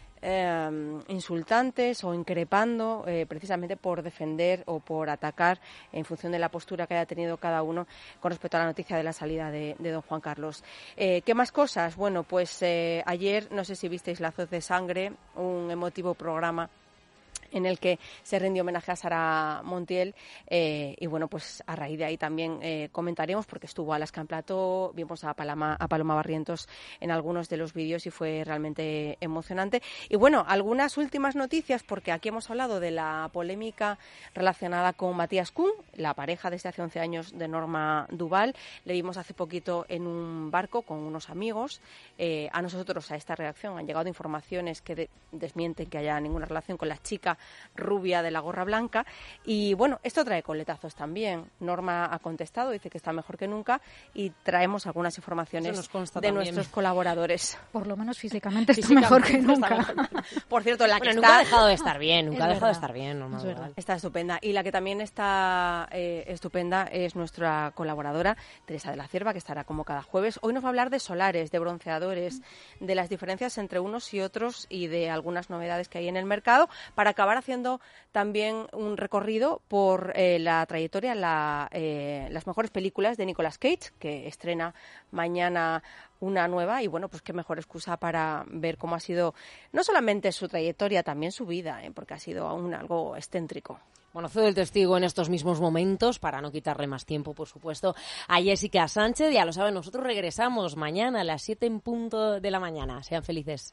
Eh, insultantes o increpando eh, precisamente por defender o por atacar en función de la postura que haya tenido cada uno con respecto a la noticia de la salida de, de don Juan Carlos. Eh, ¿Qué más cosas? Bueno, pues eh, ayer, no sé si visteis Lazos de Sangre, un emotivo programa en el que se rindió homenaje a Sara Montiel eh, y bueno, pues a raíz de ahí también eh, comentaremos, porque estuvo Alaska en plató, vimos a Paloma, a Paloma Barrientos en algunos de los vídeos y fue realmente emocionante. Y bueno, algunas últimas noticias, porque aquí hemos hablado de la polémica relacionada con Matías Kuhn, la pareja desde hace once años de Norma Duval. Le vimos hace poquito en un barco con unos amigos. Eh, a nosotros, a esta redacción, han llegado informaciones que de- desmienten que haya ninguna relación con la chica rubia de la gorra blanca. Y bueno, esto trae coletazos también. Norma ha contestado, dice que está mejor que nunca y traemos algunas informaciones Eso nos consta de también. nuestros colaboradores. Por lo menos físicamente está Físicamente mejor que está nunca. mejor. Por cierto, la que Bueno, está... nunca ha dejado de estar bien, nunca Es ha dejado de verdad. estar bien, Norma Es verdad. Duval. Está estupenda. Y la que también está eh, estupenda es nuestra colaboradora, Teresa de la Cierva, que estará como cada jueves. Hoy nos va a hablar de solares, de bronceadores, de las diferencias entre unos y otros y de algunas novedades que hay en el mercado, para acabar haciendo también un recorrido por eh, la trayectoria, la, eh, las mejores películas de Nicolas Cage, que estrena mañana una nueva. Y bueno, pues qué mejor excusa para ver cómo ha sido no solamente su trayectoria, también su vida, ¿eh? Porque ha sido aún algo excéntrico. Bueno, cedo el testigo en estos mismos momentos, para no quitarle más tiempo, por supuesto, a Jessica Sánchez. Ya lo saben, nosotros regresamos mañana a las siete en punto de la mañana. Sean felices.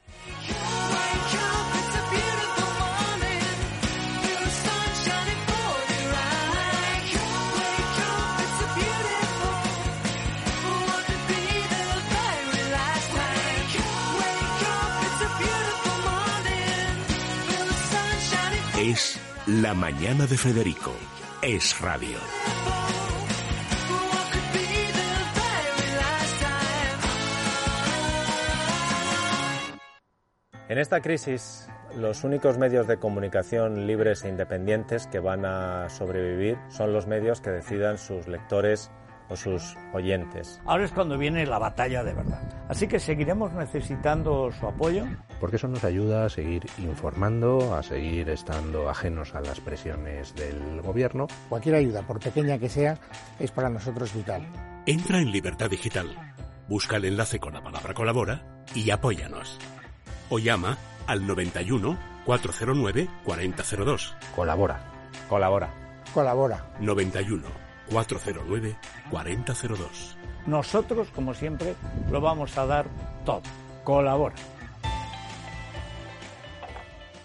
Es La Mañana de Federico. Es radio. En esta crisis, los únicos medios de comunicación libres e independientes que van a sobrevivir son los medios que decidan sus lectores o sus oyentes. Ahora es cuando viene la batalla de verdad. Así que seguiremos necesitando su apoyo. Porque eso nos ayuda a seguir informando, a seguir estando ajenos a las presiones del gobierno. Cualquier ayuda, por pequeña que sea, es para nosotros vital. Entra en Libertad Digital Busca el enlace con la palabra colabora y apóyanos. O llama al noventa y uno, cuatrocientos nueve, cuarenta cero dos. Colabora. Colabora. Colabora. noventa y uno, cuatrocientos nueve, cuarenta cero dos. Nosotros, como siempre, lo vamos a dar todo. Colabora.